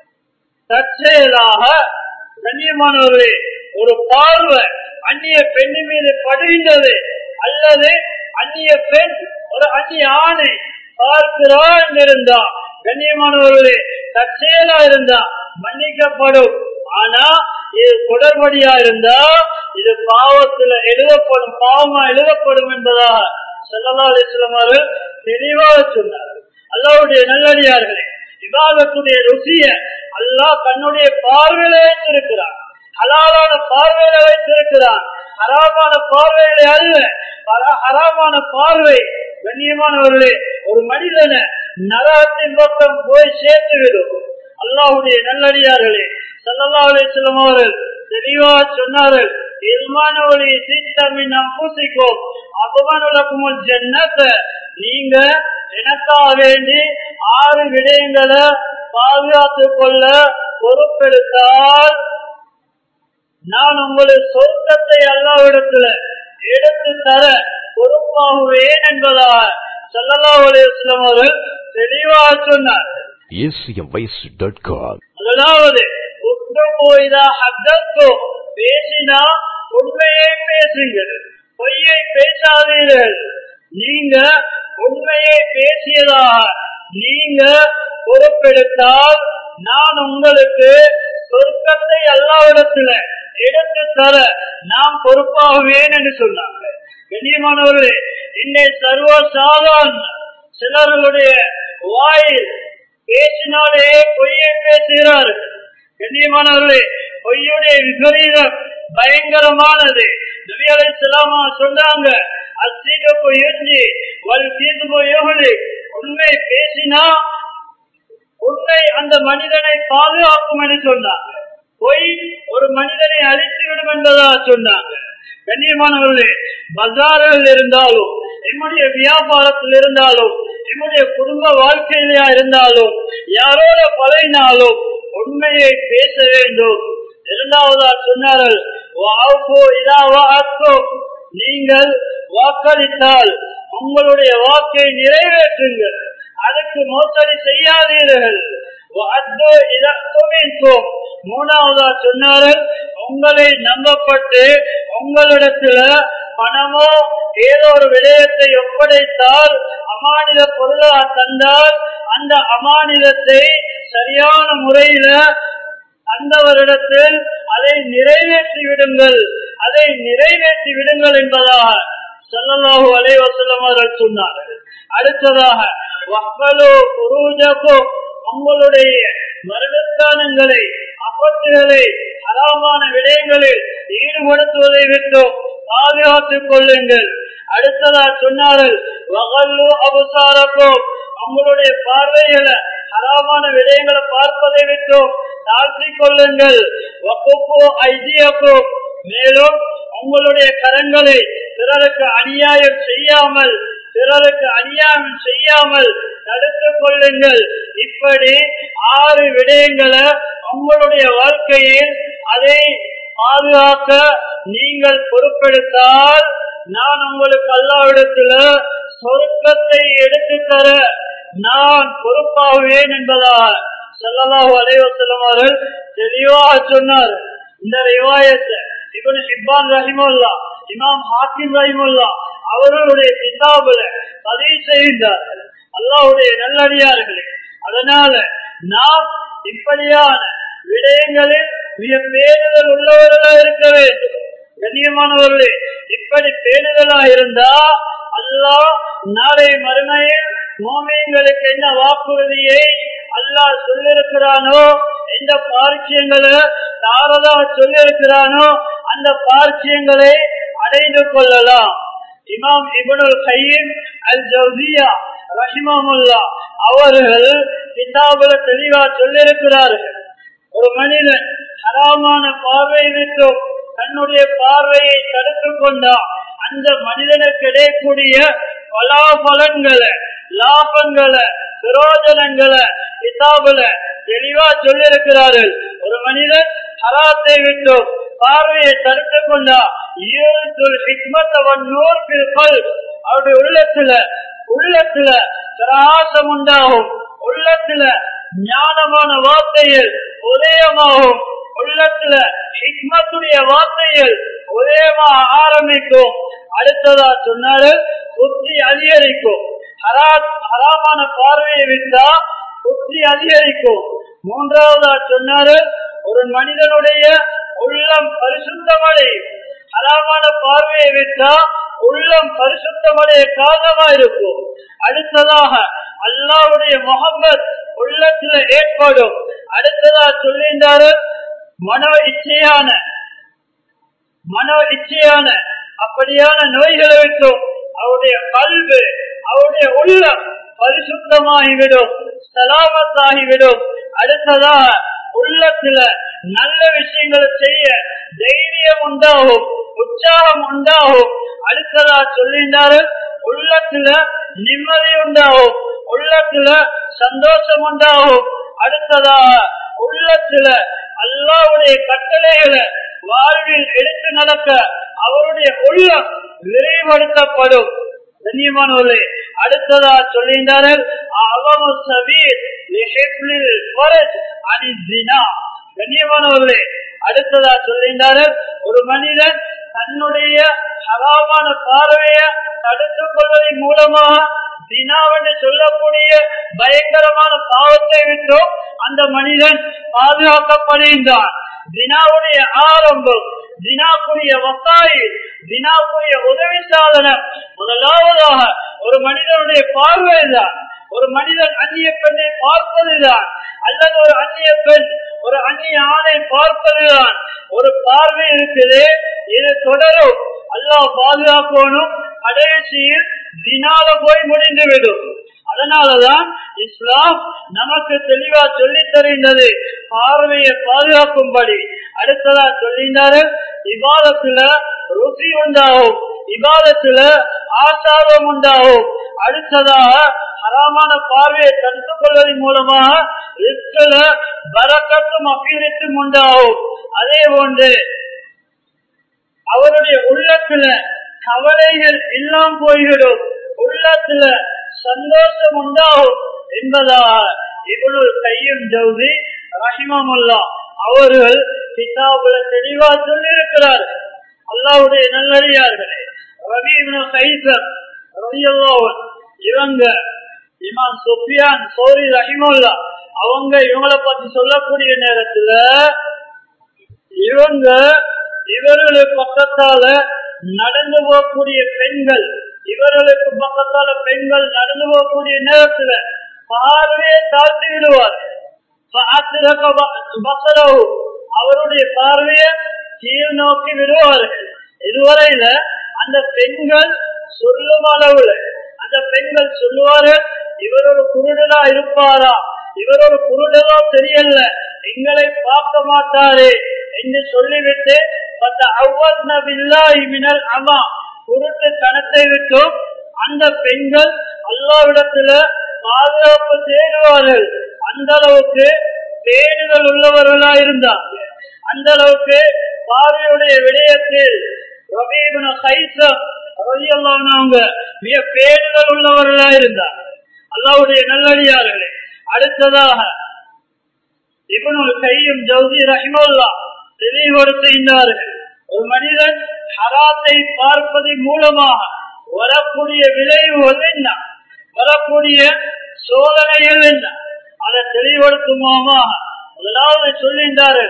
தற்செயலாக கண்ணியமானவர்களே ஒரு பார்வை அந்நிய பெண் மீது படுகின்றது, அல்லது அந்நிய பெண் ஒரு அந்நிய ஆணை பார்க்கிறார் இருந்தா, கண்ணியமானவர்களே தற்செயலா இருந்தா மன்னிக்கப்படும். ஆனா இது தொடர்படியா இருந்தா இது பாவத்துல எழுதப்படும், பாவமா எழுதப்படும் என்பதாக ஸல்லல்லாஹு அலைஹி வஸல்லம் அவர்கள் தெளிவாக சொன்னார்கள். அல்லாஹ்வுடைய நல்லடியார்களே, இபாதத்துடைய ருசிய அல்லாஹ் தன்னுடைய பார்வையில வைத்திருக்கிறான், ஹலாலான பார்வையில வைத்திருக்கிறான், ஹராமான பார்வையில அல்ல. ஹராமான பார்வை கண்ணியமானவர்களே, ஒரு மனிதனை நரகத்தின் பக்கம் போய் சேர்த்துவிடும். அல்லாஹ்வுடைய நல்லடியார்களே, ஸல்லல்லாஹு அலைஹி வஸல்லம் அவர்கள் தெளிவாக சொன்னார்கள், இல்மானவலி சித்தமின் அன்ஃபுசிக்கும் அத்மனுலகுமுல் ஜன்னத. நீங்க எனக்காக வேண்டி ஆறு விடயங்களை பாதுகாத்துக் கொள்ள பொறுப்பெடுத்தால் நான் உங்களுக்கு சொர்க்கத்தை அல்லாஹ்விடத்துல எடுத்து தர பொறுப்பாகுவேன் என்பதாக ஸல்லல்லாஹு அலைஹி வஸல்லம் அவர்கள் தெளிவாக சொன்னார். அதாவது பேசினா உண்மையை பேசுங்கள், பொய்யை பேசாதீர்கள். நீங்க உண்மையை பேசியதாக நீங்க பொறுப்பெடுத்தால் நான் உங்களுக்கு சொர்க்கத்தை அல்லாஹ்விடத்துல எடுத்து தர நாம் பொறுப்பாகுவேன் என்று சொன்னாங்க. கண்ணியமானவர்களே, இன்னை சர்வ சாதாரண சிலர்களுடைய வாயில் பேசினாலே பொய்யை பேசுகிறார்கள். கண்ணியமானவர்களே, பொய்யுடைய விபரீதம் பயங்கரமானது. நபி அலைஹிஸ்ஸலாம் சொன்னாங்க, அஸ்ஸிதுகு யுஞ்சி வல் கிதுபு யுஹ்லி. உண்மை பேசினா உண்மை அந்த மனிதனை பாதுகாக்கும் என்று சொன்னாங்க. பொய் ஒரு மனிதனை அழித்துவிடும் என்பதாக சொன்னாங்க. கண்ணியமானவர்களே, பஜாரில் இருந்தாலும், நம்முடைய வியாபாரத்தில் இருந்தாலும், நம்முடைய குடும்ப வாழ்க்கையிலா இருந்தாலும், யாரோட பழகினாலும் உண்மையை பேச வேண்டும். இரண்டாவதா சொன்னார்கள், நீங்கள் வாக்களித்தால் உங்களுடைய வாக்கை நிறைவேற்றுங்கள், அதுக்கு மோசடி செய்யாதீர்கள். மூணாவதா சொன்னார்கள், உங்களை நம்பப்பட்டு உங்களிடத்துல பணமோ ஏதோ ஒரு விடயத்தை ஒப்படைத்தால், அமானித பொருளாக தந்தால் அந்த அமானிதத்தை சரியான முறையில அந்தவரிடத்தில் அதை நிறைவேற்றி விடுங்கள், அதை நிறைவேற்றி விடுங்கள் என்பதாக ஸல்லல்லாஹு அலைஹி வஸல்லம் அவர்கள் சொன்னார்கள். அடுத்ததாக வஹ்பலு ஃபுரூஜக்கும், உங்களுடைய மரணஸ்தானங்களை அபத்துகளை ஹராமான விடயங்களில் ஈடுபடுத்துவதை விட்டு பாதுகாத்துக் கொள்ளுங்கள். அடுத்ததாக சொன்னார்கள், வகல்லு அபுசாரக்கும், உங்களுடைய பார்வைகளை ஹராமான விடயங்களை பார்ப்பதை விட்டு தாழ்த்திக் கொள்ளுங்கள். வகுப்பு ஐதியக்கும், மேலும் உங்களுடைய கரங்களை பிறருக்கு அநியாயம் செய்யாமல் பிறருக்கு அநியாயம் செய்யாமல் தடுத்துக் கொள்ளுங்கள். இப்படி ஆறு விடயங்களை உங்களுடைய வாழ்க்கையில் அதை பாதுகாக்க நீங்கள் பொறுப்பெடுத்தால் நான் உங்களுக்கு அல்லாஹ்விடத்துல சொர்க்கத்தை எடுத்து தர நான் பொறுப்பாகுவேன் என்பதாக ஸல்லல்லாஹு அலைஹி வஸல்லம் அவர்கள் தெளிவாக சொன்னார். இந்த ரிவாயத்தை இப்னு ஹிப்பான் ரஹிமஹுல்லாஹ், இமாம் ஹாக்கிம் ரஹிமஹுல்லாஹ் அவர்களுடைய கிதாபுல பதிவு செய்கின்றார்கள். அல்லாஹ்வுடைய நல்லடியார்களே, அதனால நாம் இப்படியான விடயங்களில் மிக பேணுதல் உள்ளவர்களாக இருக்க வேண்டும். கண்ணியமானவர்களே, இப்படி பேணுதலாக இருந்தா அல்லாஹ் நாளை மறுமையில் மோமீன்களுக்கு என்ன வாக்குறுதியை அல்லாஹ் சொல்லிருக்கிறானோ, எந்த பாக்கியங்களை தாரதா சொல்லிருக்கிறானோ அந்த பாக்கியங்களை அடைந்து கொள்ளலாம். இமாம் இப்னுல் கய்யிம் அல் ஜௌசியா ரஹிமஹுல்லாஹ் அவர்கள் கிதாபுல தெளிவா சொல்லிருக்கிறார்கள், ஒரு மனிதன் ஹராமான பார்வை விட்டு தன்னுடைய பார்வையை தடுத்துக் கொண்டா அந்த மனிதனுக்கு கிடைக்கக்கூடிய பலாபலன்களை லாபங்களை பிரயோஜனங்களை கிதாபுல தெளிவா சொல்லிருக்கிறார்கள். ஒரு மனிதன் ஹராத்தை விட்டு பார்வையை தடுத்துக் கொண்டா அவருடைய உள்ளத்துல உள்ளத்துல பிரகாசம் உண்டாகும், உள்ளத்துல ஞானமான வார்த்தைகள் உதயமாகும், உள்ளத்துல ஹிக்மத்துடைய வார்த்தைகள் உதயமாக ஆரம்பிக்கும். அடுத்ததா சொன்னாரு புத்தி அதிகரிக்கும். ஹராமான பார்வையை விட்டா புத்தி அதிகரிக்கும். மூன்றாவதா சொன்னாரு ஒரு மனிதனுடைய உள்ளம் பரிசுத்தமடையும். ஹராமான பார்வையை விட்டா உள்ளம் பரிசுத்தமடைய காரணமா இருக்கும். அடுத்ததாக அல்லாஹ்வுடைய முஹப்பத் உள்ளத்துல ஏற்படும். அடுத்ததா சொல்லின்றாரு மனோ இச்சையான மனோ இச்சையான அப்படியான நோய்களை விட்டும் அவருடைய கல்வி அவருடைய உள்ளம் பரிசுத்தமாகிவிடும், சலாமத்தாகிவிடும். அடுத்ததா உள்ளத்துல நல்ல விஷயங்களை செய்ய தைரியம் உண்டாகும், உற்சாகம் உண்டாகும். அடுத்ததா சொல்லினாரு உள்ளத்துல நிம்மதி உண்டாகும், உள்ளத்துல சந்தோஷம் உண்டாகும். அடுத்ததா உள்ளத்துல அல்லாஹ்வுடைய கட்டளைகளை வாழ்வில் எடுத்து நடக்க அவருடைய உள்ளம் விரைவுபடுத்தப்படும். கண்ணியமானவர்களே, அடுத்ததா சொல்லினார்கள் கண்ணியமானவர்களே, அடுத்ததா சொல்லினார்கள் ஒரு மனிதன் தன்னுடைய ஹராமான பார்வைய தடுத்துக் கொள்வதன் மூலமாக தினாவென்று சொல்லக்கூடிய பயங்கரமான பாவத்தை விட்டோம் அந்த மனிதன் பாதுகாக்கப்படுகின்றான். தினாவுடைய ஆரம்பம், தினாக்குரிய வசாயி, தினாக்குரிய உதவி சாதனம் முதலாவதாக ஒரு மனிதனுடைய பார்வைதான். ஒரு மனிதன் அந்நிய பெண்ணை பார்ப்பதுதான், அல்லது ஒரு அந்நிய பெண் ஒரு அந்நிய ஆணை பார்ப்பதுதான். ஒரு பார்வை இருக்குது, இது தொடரும். அல்லாஹ் பாதுகாக்கணும், கடைசியில் தினால போய் முடிந்துவிடும். அதனாலதான் இஸ்லாம் நமக்கு தெளிவா சொல்லி தருகின்றது பார்வையை பாதுகாக்கும்படி. அடுத்ததா சொல்லினாரு இபாதத்துல ருசி உண்டாகும், இபாதத்துல ஆசாரம் உண்டாகும். அடுத்ததாக ஹராமான பார்வையை தடுத்துக் கொள்வதன் மூலமாக ரிஸ்க்ல பரக்கத்தும் அபீரத்தும் உண்டாகும். அதே போன்று அவருடைய உள்ளத்துல கவலைகள் எல்லாம் போய்விடும், உள்ளத்துல சந்தோஷம் உண்டாகும் என்பதாக இப்னுல் கையும் ஜௌசி ரஹிமஹுல்லாஹ் அவர்கள் கிதாபுல தெளிவா சொல்லி இருக்கிறார்கள். அல்லாஹ்வுடைய நல்லடியார்களே, ரபீ இப்னு கைஸர் ரலியல்லாஹு இவங்க இமாம் சுஃபியான் சௌரி ரஹிமஹுல்லாஹ் அவங்க இவங்களை பத்தி சொல்லக்கூடிய நேரத்துல இவங்க இவர்களுக்கு பக்கத்தால நடந்து போகக்கூடிய பெண்கள், இவர்களுக்கு பக்கத்தால பெண்கள் நடந்து போகக்கூடிய நேரத்துல பார்வையை தாழ்த்தி விடுவார். அவருடைய பார்வையை கீழ் நோக்கி விடுவார்கள். இதுவரையில அந்த பெண்கள் சொல்லும் அளவுல அந்த பெண்கள் சொல்லுவார்கள், இவர் ஒரு குருடலா இருப்பாரா, இவர் ஒரு குருடலா தெரியல, எங்களை பார்க்க மாட்டாரே என்று சொல்லிவிட்டு குருட்டு கணத்தை விட்டும் அந்த பெண்கள் அல்லாஹ்விடத்துல பாதுகாப்பு தேடுவார்கள். அந்த அளவுக்கு பேணுதல் உள்ளவர்களா இருந்தாங்க. அந்த அளவுக்கு பார்வையுடைய விடயத்தில் ரபீ இப்னு கைஸர் ரலியல்லாஹு அன்ஹு மிக பேணுதல் உள்ளவர்களா இருந்தாங்க. அல்லாஹ்வுடைய நல்லடியார்களே, அடுத்ததாக இப்னுல் கையும் ஜௌசி ரஹிமஹுல்லாஹ் தெளிவுபடுத்துகின்றார்கள். ஒரு மனிதன் ஹராத்தை பார்ப்பதன் மூலமாக வரக்கூடிய விளைவுகள் என்ன, வரக்கூடிய சோதனைகள் என்ன, அதை தெளிவுபடுத்துமாமா. முதலாவது சொல்கின்றார்கள்,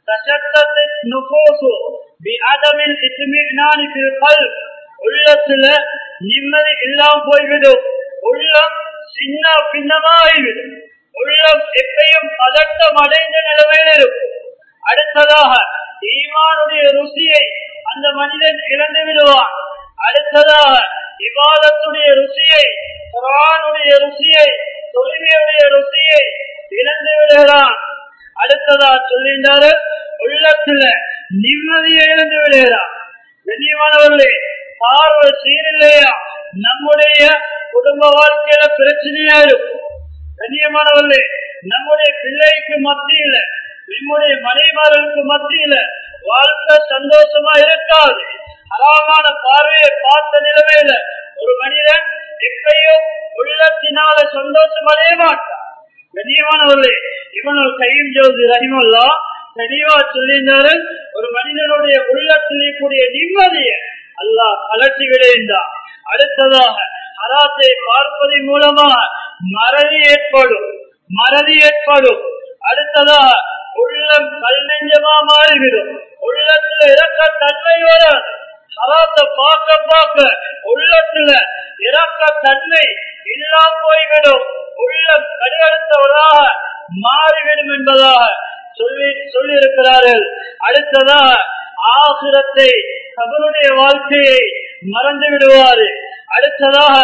உள்ளத்துல நிம்மதி இல்லாம போய்விடும், உள்ளம் சின்ன பின்னமாகிவிடும், உள்ளம் எப்பயும் பதட்டம் அடைந்த நிலைமையில் இருக்கும். அடுத்ததாக ஈமானுடைய ருசியை அந்த மனிதன் இழந்து விடுவான். அடுத்ததாக இபாதத்துடைய ருசியை, குர்ஆனுடைய ருசியை, தொழுகையுடைய ருசியை இழந்து விடுகிறான். அடுத்ததா சொல்கின்றாரு, உள்ளத்துல நிம்மதியை இழந்து விடுகிறான். கண்ணியமானவர்களே, பார்வை சீரில்லையா நம்முடைய குடும்ப வாழ்க்கையில பிரச்சனையா இருக்கும். கண்ணியமானவர்களே, நம்முடைய பிள்ளைக்கு மத்தியில, நம்முடைய மனைமார்களுக்கு மத்தியில வாழ்க்கை சந்தோஷமா இருக்காது. ஹராமான பார்வையை பார்த்த நிலைமையில ஒரு மனிதன் எப்பையும் உள்ளத்தினால சந்தோஷம் அடைய மாட்டார். கண்ணியமானவர்களே, இப்னுல் கையும் ஜௌசி ரஹிமஹுல்லாஹ் தெளிவா சொல்லியிருந்தாரு, ஒரு மனிதனுடைய உள்ளத்திலே கூடிய நிம்மதியை அல்லாஹ் கலட்டி விடுகின்றார். அடுத்ததாக ஹராத்தை பார்ப்பதன் மூலமாக மறதி ஏற்படும், மறதி ஏற்படும். அடுத்ததாக உள்ளம் கல் நெஞ்சமா மாறிவிடும், உள்ளத்துல இறக்க தன்மை வராது. ஹராத்தை பார்க்க பார்க்க உள்ளத்துல இறக்க தன்மை இல்லாம போய்விடும், உள்ளம் கடுகடுத்தவராக மாறிவிடும் என்பதாக சொல்லி சொல்லி இருக்கிறார்கள். அடுத்ததாக ஆகிரத்தை, கபருடைய வாழ்க்கையை மறந்து விடுவாரு. அடுத்ததாக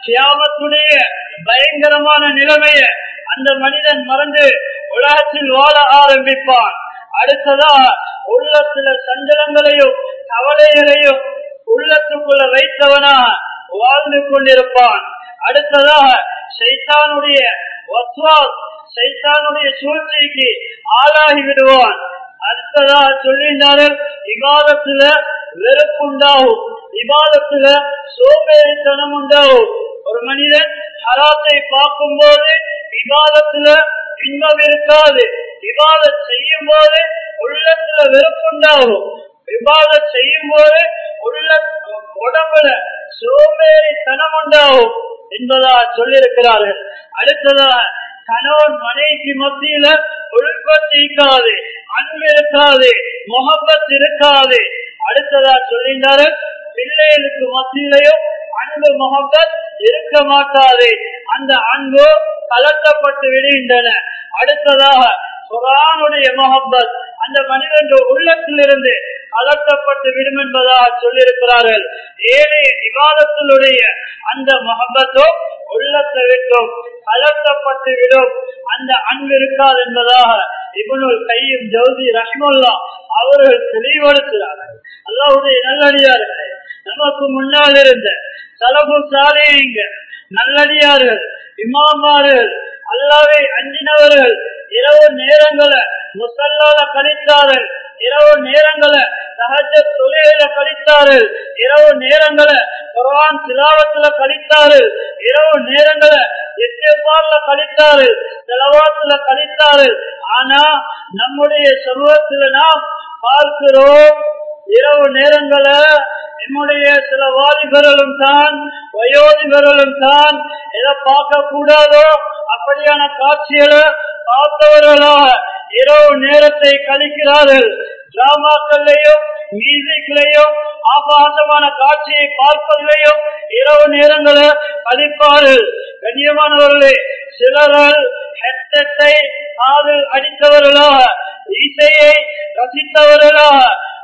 கியாமத்துடைய பயங்கரமான நிலைமைய அந்த மனிதன் மறந்து உலகத்தில் வாழ ஆரம்பிப்பான். அடுத்ததா உள்ளத்துல சஞ்சலங்களையும் கவலைகளையும் உள்ளத்துக்குள்ள வைத்தவனாக வாழ்ந்து கொண்டிருப்பான். அடுத்ததாக ஷைத்தானுடைய வஸ்வாஸ், ஷைத்தானுடைய சூழ்ச்சிக்கு ஆளாகி விடுவான். அடுத்ததாக சொல்லினார்கள், இபாதத்துல வெறுப்புண்டாகும், இபாதத்துல சோம்பேறித்தனம் உண்டாகும். ஒரு மனிதன் ஹராத்தை பார்க்கும் போது இபாதத்துல இன்பம் இருக்காது, இபாதத் செய்யும் போது உள்ளத்துல வெறுப்புண்டாகும், இபாதத் செய்யும் போது உள்ள உடம்புல சோம்பேறித்தனம் உண்டாகும் என்பதா சொல்லியிருக்கிறார்கள். அடுத்ததாக கணவன் மனைவிக்கு மத்தியில ஒழுக்கத்து இருக்காது, அன்பு இருக்காது, முகப்பத் இருக்காது. அடுத்ததா சொல்லினார்கள், பிள்ளைகளுக்கு மத்தியிலையும் அன்பு முகப்பத் இருக்க மாட்டாது, அந்த அன்பு கலட்டப்பட்டு விடுகின்றன. அடுத்ததாக குர்ஆனுடைய முகப்பத் அந்த மனிதனுடைய உள்ளத்திலிருந்து கலட்டப்பட்டு விடும் என்பதாக சொல்லியிருக்கிறார்கள். ஏழை இபாதத்தினுடைய அந்த முகப்பத்தோ உள்ளத்தை விட்டும் கலட்டப்பட்டு விடும், அந்த அன்பு இருக்காது என்பதாக இப்னுல் கையும் ஜௌசி ரஹ்மத்துல்லாஹி அவர்கள் தெளிவுபடுத்துகிறார்கள். அல்லாஹ்வுடைய நல்லடியார்களே, நமக்கு முன்னால் இருந்த சலஃபு சாலிஹீன்கள், நல்லடியார்கள், இமாமார்கள், அல்லாஹ்வை அஞ்சினவர்கள் இரவு நேரங்களை முஸல்லால கழித்தார்கள், இரவு நேரங்களை தஹஜ்ஜத் தொழுகையில கழித்தார்கள், இரவு நேரங்களை குர்ஆன் திலாவத்துல கழித்தார்கள், இரவு நேரங்களை இஸ்திக்ஃபார்ல கழித்தார்கள், ஸலவாத்துல கழித்தார்கள். ஆனா நம்முடைய சமூகத்துல நாம் பார்க்கிறோம், இரவு நேரங்களை நம்முடைய சில வாலிபர்களும் தான் வயோதிபர்களும் தான் எதை பார்க்க கூடாதோ அப்படியான காட்சிகளை பார்த்தவர்களாக இரவு நேரத்தை கழிக்கிறார்கள். டிராமாக்களையும் மியூசிக்லையும் ஆபாசமான காட்சியை பார்ப்பதிலையும் இரவு நேரங்களை கழிப்பார்கள். கண்ணியமானவர்களே, சிலர்கள் ஹெட்செட்டை காதில் அடித்தவர்களாக, இசையை ரசித்தவர்களாக,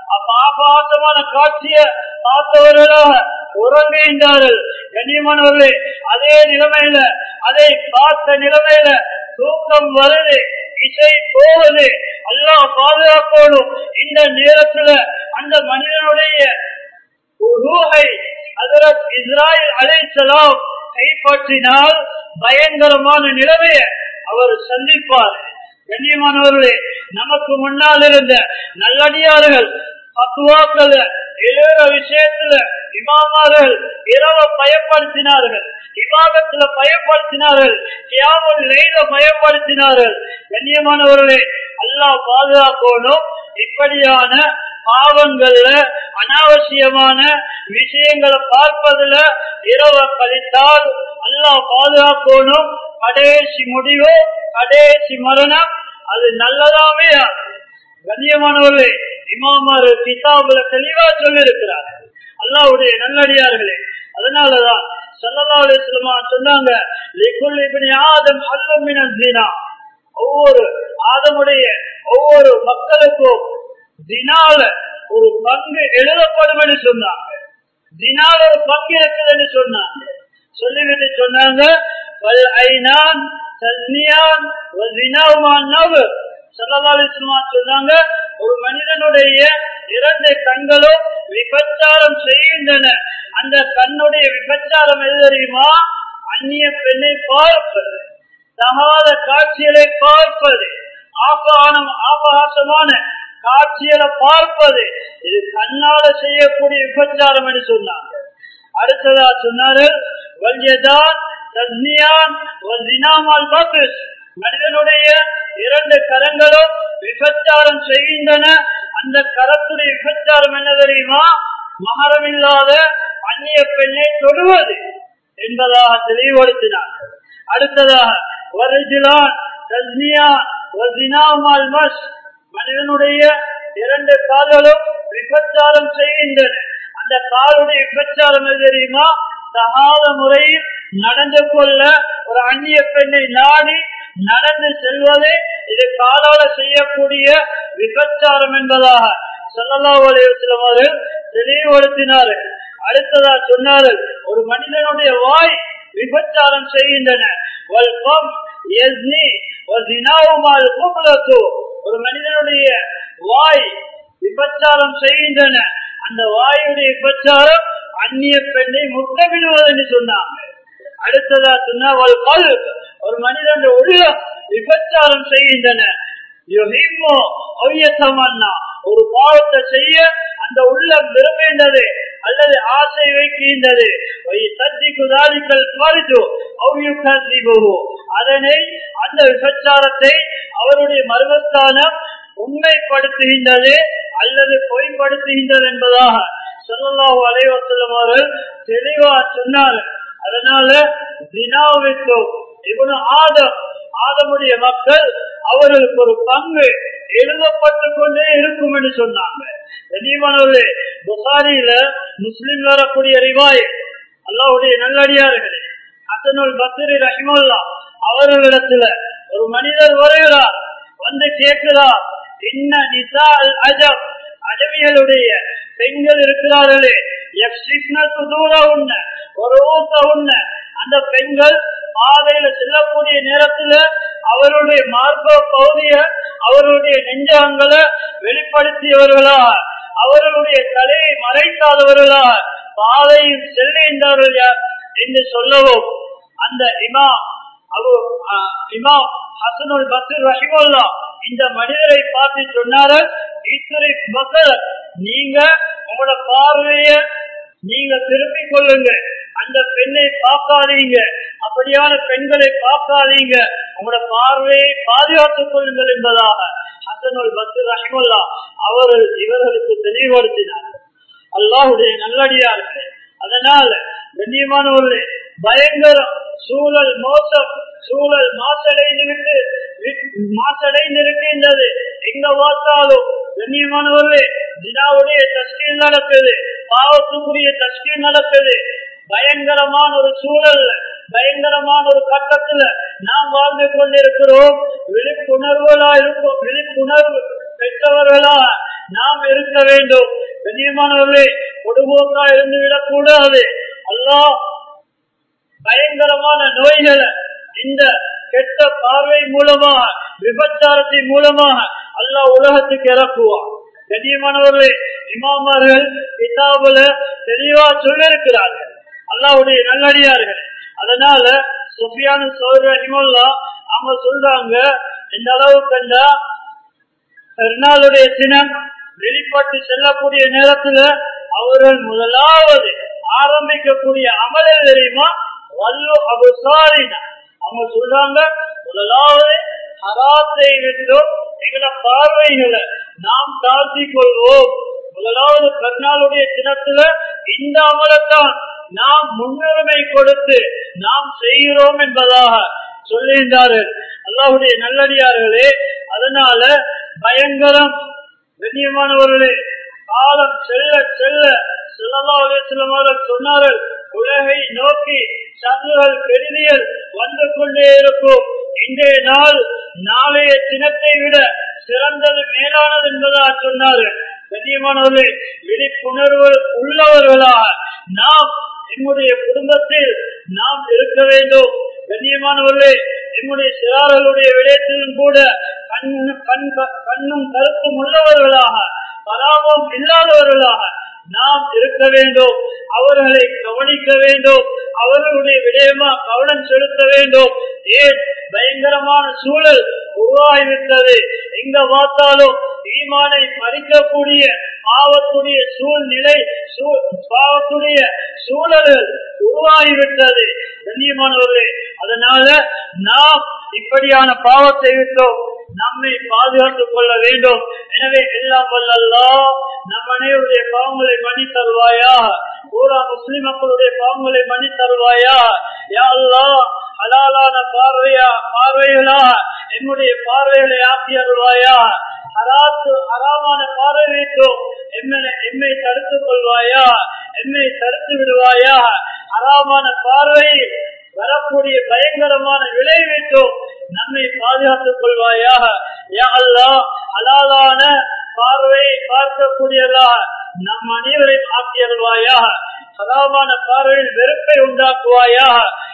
ஆபாசமான காட்சியை பார்த்தவர்களாக உறங்குகின்றார்கள். கண்ணியமானவர்களே, அதே நிலைமையில, அதை பார்த்த நிலைமையில தூக்கம் வருது, இசை போவது, அல்லாஹ் பாதுகாக்கணும். இந்த நேரத்துல அந்த மனிதனுடைய ரூஹை ஹஜ்ரத் இஸ்ராயில் அலைஹிஸ்ஸலாம் கைப்பற்றினால் பயங்கரமான நிலைமைய அவர் சந்திப்பார். கண்ணியமானவர்களே, நமக்கு முன்னால் இருந்த நல்லடியார்கள் பத்துவாக்கள் எழுற விஷயத்துல இமாமார்கள் இரவ பயப்படுத்தினார்கள், இபாதத்துல பயப்படுத்தினார்கள், கியாமுல் லைல பயப்படுத்தினார்கள். கண்ணியமானவர்களே, அல்லாஹ் பாதுகாக்கணும். இப்படியான பாவங்கள்ல அனாவசியமான விஷயங்களை பார்ப்பதுல இரவ கழித்தால் அல்லாஹ் பாதுகாக்கணும். கடைசி முடிவு, கடைசி மரணம் அது நல்லதாவே. கண்ணியமானவர்களே, இமாமார் கிதாபுல தெளிவா சொல்லி இருக்கிறார்கள். அல்லாஹ்வுடைய நல்லடியார்களே, அதனாலதான் ஸல்லல்லாஹு அலைஹி வஸல்லம் சொன்னாங்க, லிகுல்லி இப்னி ஆதம் ஹல்லும் மினல் ஸினா, ஒவ்வொரு ஆதமுடைய ஒவ்வொரு மக்களுக்கும் ஜினால ஒரு பங்கு எழுதப்படும் என்று சொன்னாங்க. ஜினால ஒரு பங்கு இருக்குதுன்னு சொன்னாங்க. சொல்லிவிட்டு சொன்னாங்க, வல் ஐனான் தஸ்னியான் வ ஸினாவுமா நவர். ஸல்லல்லாஹு அலைஹி வஸல்லம் சொன்னாங்க, ஒரு மனிதனுடைய இரண்டு கண்களும் விபச்சாரம் செய்கின்றன. அந்த கண்ணுடைய விபச்சாரம் எது தெரியுமா? அந்நிய பெண்ணை பார்ப்பது, தகாத காட்சிகளை பார்ப்பது, ஆபானம் ஆபாசமான காட்சிகளை பார்ப்பது, இது கண்ணால செய்யக்கூடிய விபச்சாரம் என்று சொன்னாங்க. அடுத்ததா சொன்னார்கள், வல்யதான் தஸ்னியான் வ ஸினாமல் பத்ஸ், மனிதனுடைய இரண்டு கரங்களும் விபச்சாரம் செய்கின்றன. அந்த கரத்துடைய விபச்சாரம் என்ன தெரியுமா? மகரம் இல்லாத அந்நிய பெண்ணை தொடுவது என்பதாக தெளிவுபடுத்தினார்கள். அடுத்ததாக வரிஜிலான் தஸ்னியான் வ ஸினாமல் மஸ், மனிதனுடைய இரண்டு கால்களும் விபச்சாரம் செய்கின்றன. அந்த காலுடைய விபச்சாரம் எது தெரியுமா? தகாத முறையில் நடந்து கொள்ள ஒரு அந்நிய பெண்ணை நாடி நடந்து செல்வதே இது காலால செய்யக்கூடிய விபச்சாரம் என்பதாக ஸல்லல்லாஹு அலைஹி வஸல்லம் அவர்கள் தெளிவுபடுத்தினார்கள். அடுத்ததா சொன்னார்கள், ஒரு மனிதனுடைய வாய் விபச்சாரம் செய்கின்றன. ஒரு மனிதனுடைய வாய் விபச்சாரம் செய்கின்றன. அந்த வாயுடைய விபச்சாரம் அந்நிய பெண்ணை முத்தமிடுவது என்று சொன்னாங்க. அடுத்ததா சொன்ன ஒரு மனிதன் உள்ளம் விபச்சாரம் செய்கின்றன. ஒரு பாவத்தை செய்ய அந்த உள்ளம் விரும்புகின்றது அல்லது ஆசை வைக்கின்றது. அதனை அந்த விபச்சாரத்தை அவருடைய மர்மஸ்தானம் உண்மைப்படுத்துகின்றது அல்லது பொய்ப்படுத்துகின்றது என்பதாக ஸல்லல்லாஹு அலைஹி வஸல்லம் அவர்கள் தெளிவா சொன்னார்கள். அதனால தினாவிற்கு இப்னு ஆதம் ஆதமுடைய மக்கள் அவர்களுக்கு ஒரு பங்கு எழுதப்பட்டு கொண்டே இருக்கும் என்று சொன்னாங்க. கண்ணியமானவர்களே, புகாரியில முஸ்லிம் வரக்கூடிய ரிவாயத், அல்லாஹ்வுடைய நல்லடியார்களே, ஹஸனுல் பஸ்ரி ரஹிமஹுல்லாஹ் அவர்களிடத்துல ஒரு மனிதர் வருகிறார், வந்து கேட்கிறார், இன்ன நிசா அல் அஜப், அஜமிகளுடைய பெண்கள் இருக்கிறார்களே, ஒரு ஊத்த அந்த பெண்கள் பாதையில செல்லக்கூடிய நேரத்துல அவருடைய மார்ப பகுதிய அவருடைய நெஞ்சகங்களை வெளிப்படுத்தியவர்களா, அவர்களுடைய தலையை மறைக்காதவர்களா பாதையில் செல்கின்றார்கள் என்று சொல்லவும் அந்த இமாம் அபு இமாம் ஹஸனுல் பஸ்ரி ரஹிமஹுல்லாஹ் இந்த மனிதரை பார்த்து சொன்னார்கள், நீங்க உங்களோட பார்வைய நீங்க திருப்பிக் கொள்ளுங்க, அந்த பெண்ணை பார்க்காதீங்க, அப்படியான பெண்களை பார்க்காதீங்க, உங்களோட பார்வையை பாதுகாத்துக் கொள்ளுங்கள் என்பதாக ஹஸனுல் பஸ்ரி ரஹிமஹுல்லாஹ் அவர்கள் இவர்களுக்கு தெளிவுபடுத்தினார்கள். அல்லாஹ்வுடைய நல்லடியார்களே, அதனால கண்ணியமானவர்களே, பயங்கரம் சூழல் மோசம், சூழல் மாசடைந்து மாசடைந்திருக்கின்றது. எங்க பார்த்தாலும் கண்ணியமானவர்களே தினாவுடைய தஸ்கீல் நடக்குது, பாவத்துக்குரிய தஸ்கீல் நடக்குது. பயங்கரமான ஒரு சூழல், பயங்கரமான ஒரு கட்டத்துல நாம் வாழ்ந்து கொண்டிருக்கிறோம். விழிப்புணர்வுகளா இருக்கும், விழிப்புணர்வு பெற்றவர்களா நாம் இருக்க வேண்டும். கண்ணியமானவர்களே, பொதுபோக்கா இருந்து விடக்கூடாது. அல்லாஹ் பயங்கரமான நோய்களை இந்த கெட்ட பார்வை மூலமாக, விபச்சாரத்தின் மூலமாக அல்லாஹ் உலகத்துக்கு இறக்குவார். கண்ணியமானவர்களே, இமாமார்கள் கிதாபுல தெளிவா சொல்லிருக்கிறார்கள், அல்லாஹ்வுடைய நல்லடியார்கள். அதனால சுஃபியான் ஸௌரி ரஹிமஹுல்லாஹ் அவங்க சொல்றாங்க, இந்த அளவு கண்டா பெருநாளுடைய தினம் வெளிப்பட்டு செல்லக்கூடிய நேரத்துல அவர்கள் முதலாவது ஆரம்பிக்கக்கூடிய அமல் தெரியுமா, வல்லு அபுசாரினா. அவங்க சொல்றாங்க, முதலாவது ஹராத்தை விட்டும் எங்கள பார்வைகளை நாம் தாழ்த்திக் கொள்வோம். முதலாவது பெருநாளுடைய தினத்துல இந்த அமலத்தான் நாம் முன்னுரிமை கொடுத்து நாம் செய்கிறோம் என்பதாக சொல்லுகின்றார்கள். அல்லாஹ்வுடைய நல்லடியார்களே, அதனால பயங்கரம் கண்ணியமானவர்களே, காலம் செல்ல செல்ல ஸல்லல்லாஹு அலைஹி வஸல்லம் அவர்கள் சொன்னார்கள், உலகை நோக்கி சங்குகள் பெருநியல் வந்து கொண்டே இருக்கும். இன்றைய நாள் நாளைய தினத்தை விட சிறந்தது மேலானது என்பதாக சொன்னார்கள். கண்ணியமானவர்களே, விழிப்புணர்வு உள்ளவர்களாக நாம் என்னுடைய குடும்பத்தில் நாம் இருக்க வேண்டும். கண்ணியமானவர்களே, என்னுடைய சிறார்களுடைய விடயத்திலும் கூட கண்ணும் கருத்தும் உள்ளவர்களாக, பராமம் இல்லாதவர்களாக நாம் இருக்க வேண்டும். அவர்களை கவனிக்க வேண்டும், அவர்களுடைய விடயமா கவனம் செலுத்த வேண்டும். ஏன் பயங்கரமான சூழல் உருவாகிவிட்டது. எங்க பார்த்தாலும் ஈமானை பறிக்கக்கூடிய பாவத்துடைய சூழ்நிலை, பாவத்துடைய சூழல்கள் உருவாகிவிட்டது. கண்ணியமானவர்களே, அதனால நாம் இப்படியான பாவத்தை விட்டோம் நம்மை பாதுகாத்துக் கொள்ள வேண்டும். எனவே எல்லாம் வல்ல அல்லாஹ் நம் அனைவருடைய பாவங்களை மன்னி தருவாயா, பூரா முஸ்லிம் மக்களுடைய பாவங்களை மன்னி தருவாயா. யா அல்லாஹ், ஹலாலான பார்வையா பார்வைகளா என்னுடைய பார்வைகளை ஆக்கி அருள்வாயா. ஹராத்து ஹராமான பார்வை வைத்தோம் எம்மை தடுத்துக் கொள்வாயா, எம்மை தடுத்து விடுவாயா. ஹராமான பார்வையில் வரக்கூடிய பயங்கரமான விளைவிட்டோம் நம்மை பாதுகாத்துக் கொள்வாயாக. யா அல்லாஹ், ஹலாலான பார்வையை பார்க்கக்கூடியதா நம் அனைவரையும் ஆக்கியருள்வாயாக. ஹராமான பார்வையில் வெறுப்பை உண்டாக்குவாயாக.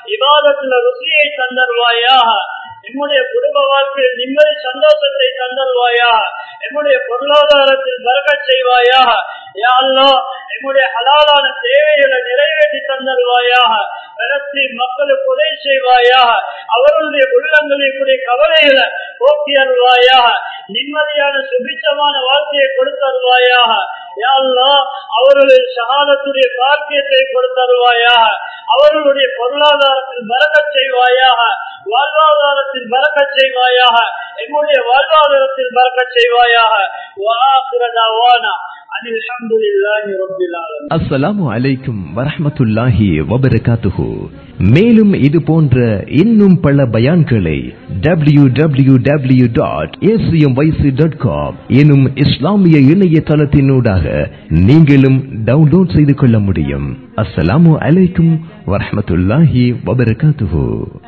இபாதத்துல ருசியை தந்தருவாயாக. எம்முடைய குடும்ப வாழ்க்கையில் நிம்மதி சந்தோஷத்தை தந்தருவாயாக. எம்முடைய பொருளாதாரத்தில் பரக்கத் செய்வாயாக. யா அல்லாஹ், எம்முடைய ஹலாலான தேவைகளை நிறைவேற்றி தந்தருவாயாக. பலஸ்தீன் மக்களுக்கு உதவி செய்வாயாக. அவர்களுடைய உள்ளங்களில் கவலைகளை போக்கி அருள்வாயாக. நிம்மதியான சுபிச்சமான வாழ்க்கையை கொடுத்தருவாயாக. யா அல்லாஹ், அவர்களுடைய ஷஹாதத்துடைய பாக்கியத்தை கொடுத்தருவாயாக. அவர்களுடைய பொருளாதாரத்தில் பரக்கத் செய்வாயாக. வாழ்வாதாரத்தில் பரக்கத் செய்வாயாக. எம்முடைய வாழ்வாதாரத்தில் பரக்கத் செய்வாயாக. வஆகிரு தஅவானா அனில் ஹம்துலில்லாஹி ரப்பில் ஆலமீன். அஸ்ஸலாமு அலைக்கும் வரஹ்மத்துல்லாஹி வபரகாத்துஹு. மேலும் இது போன்ற இன்னும் பல பயான்களை W W W dot A C M Y C dot com எனும் இஸ்லாமிய இணையதளத்தினூடாக நீங்களும் டவுன்லோட் செய்து கொள்ள முடியும். அஸ்ஸலாமு அலைக்கும் வரஹ்மத்துல்லாஹி வபரகாத்துஹு.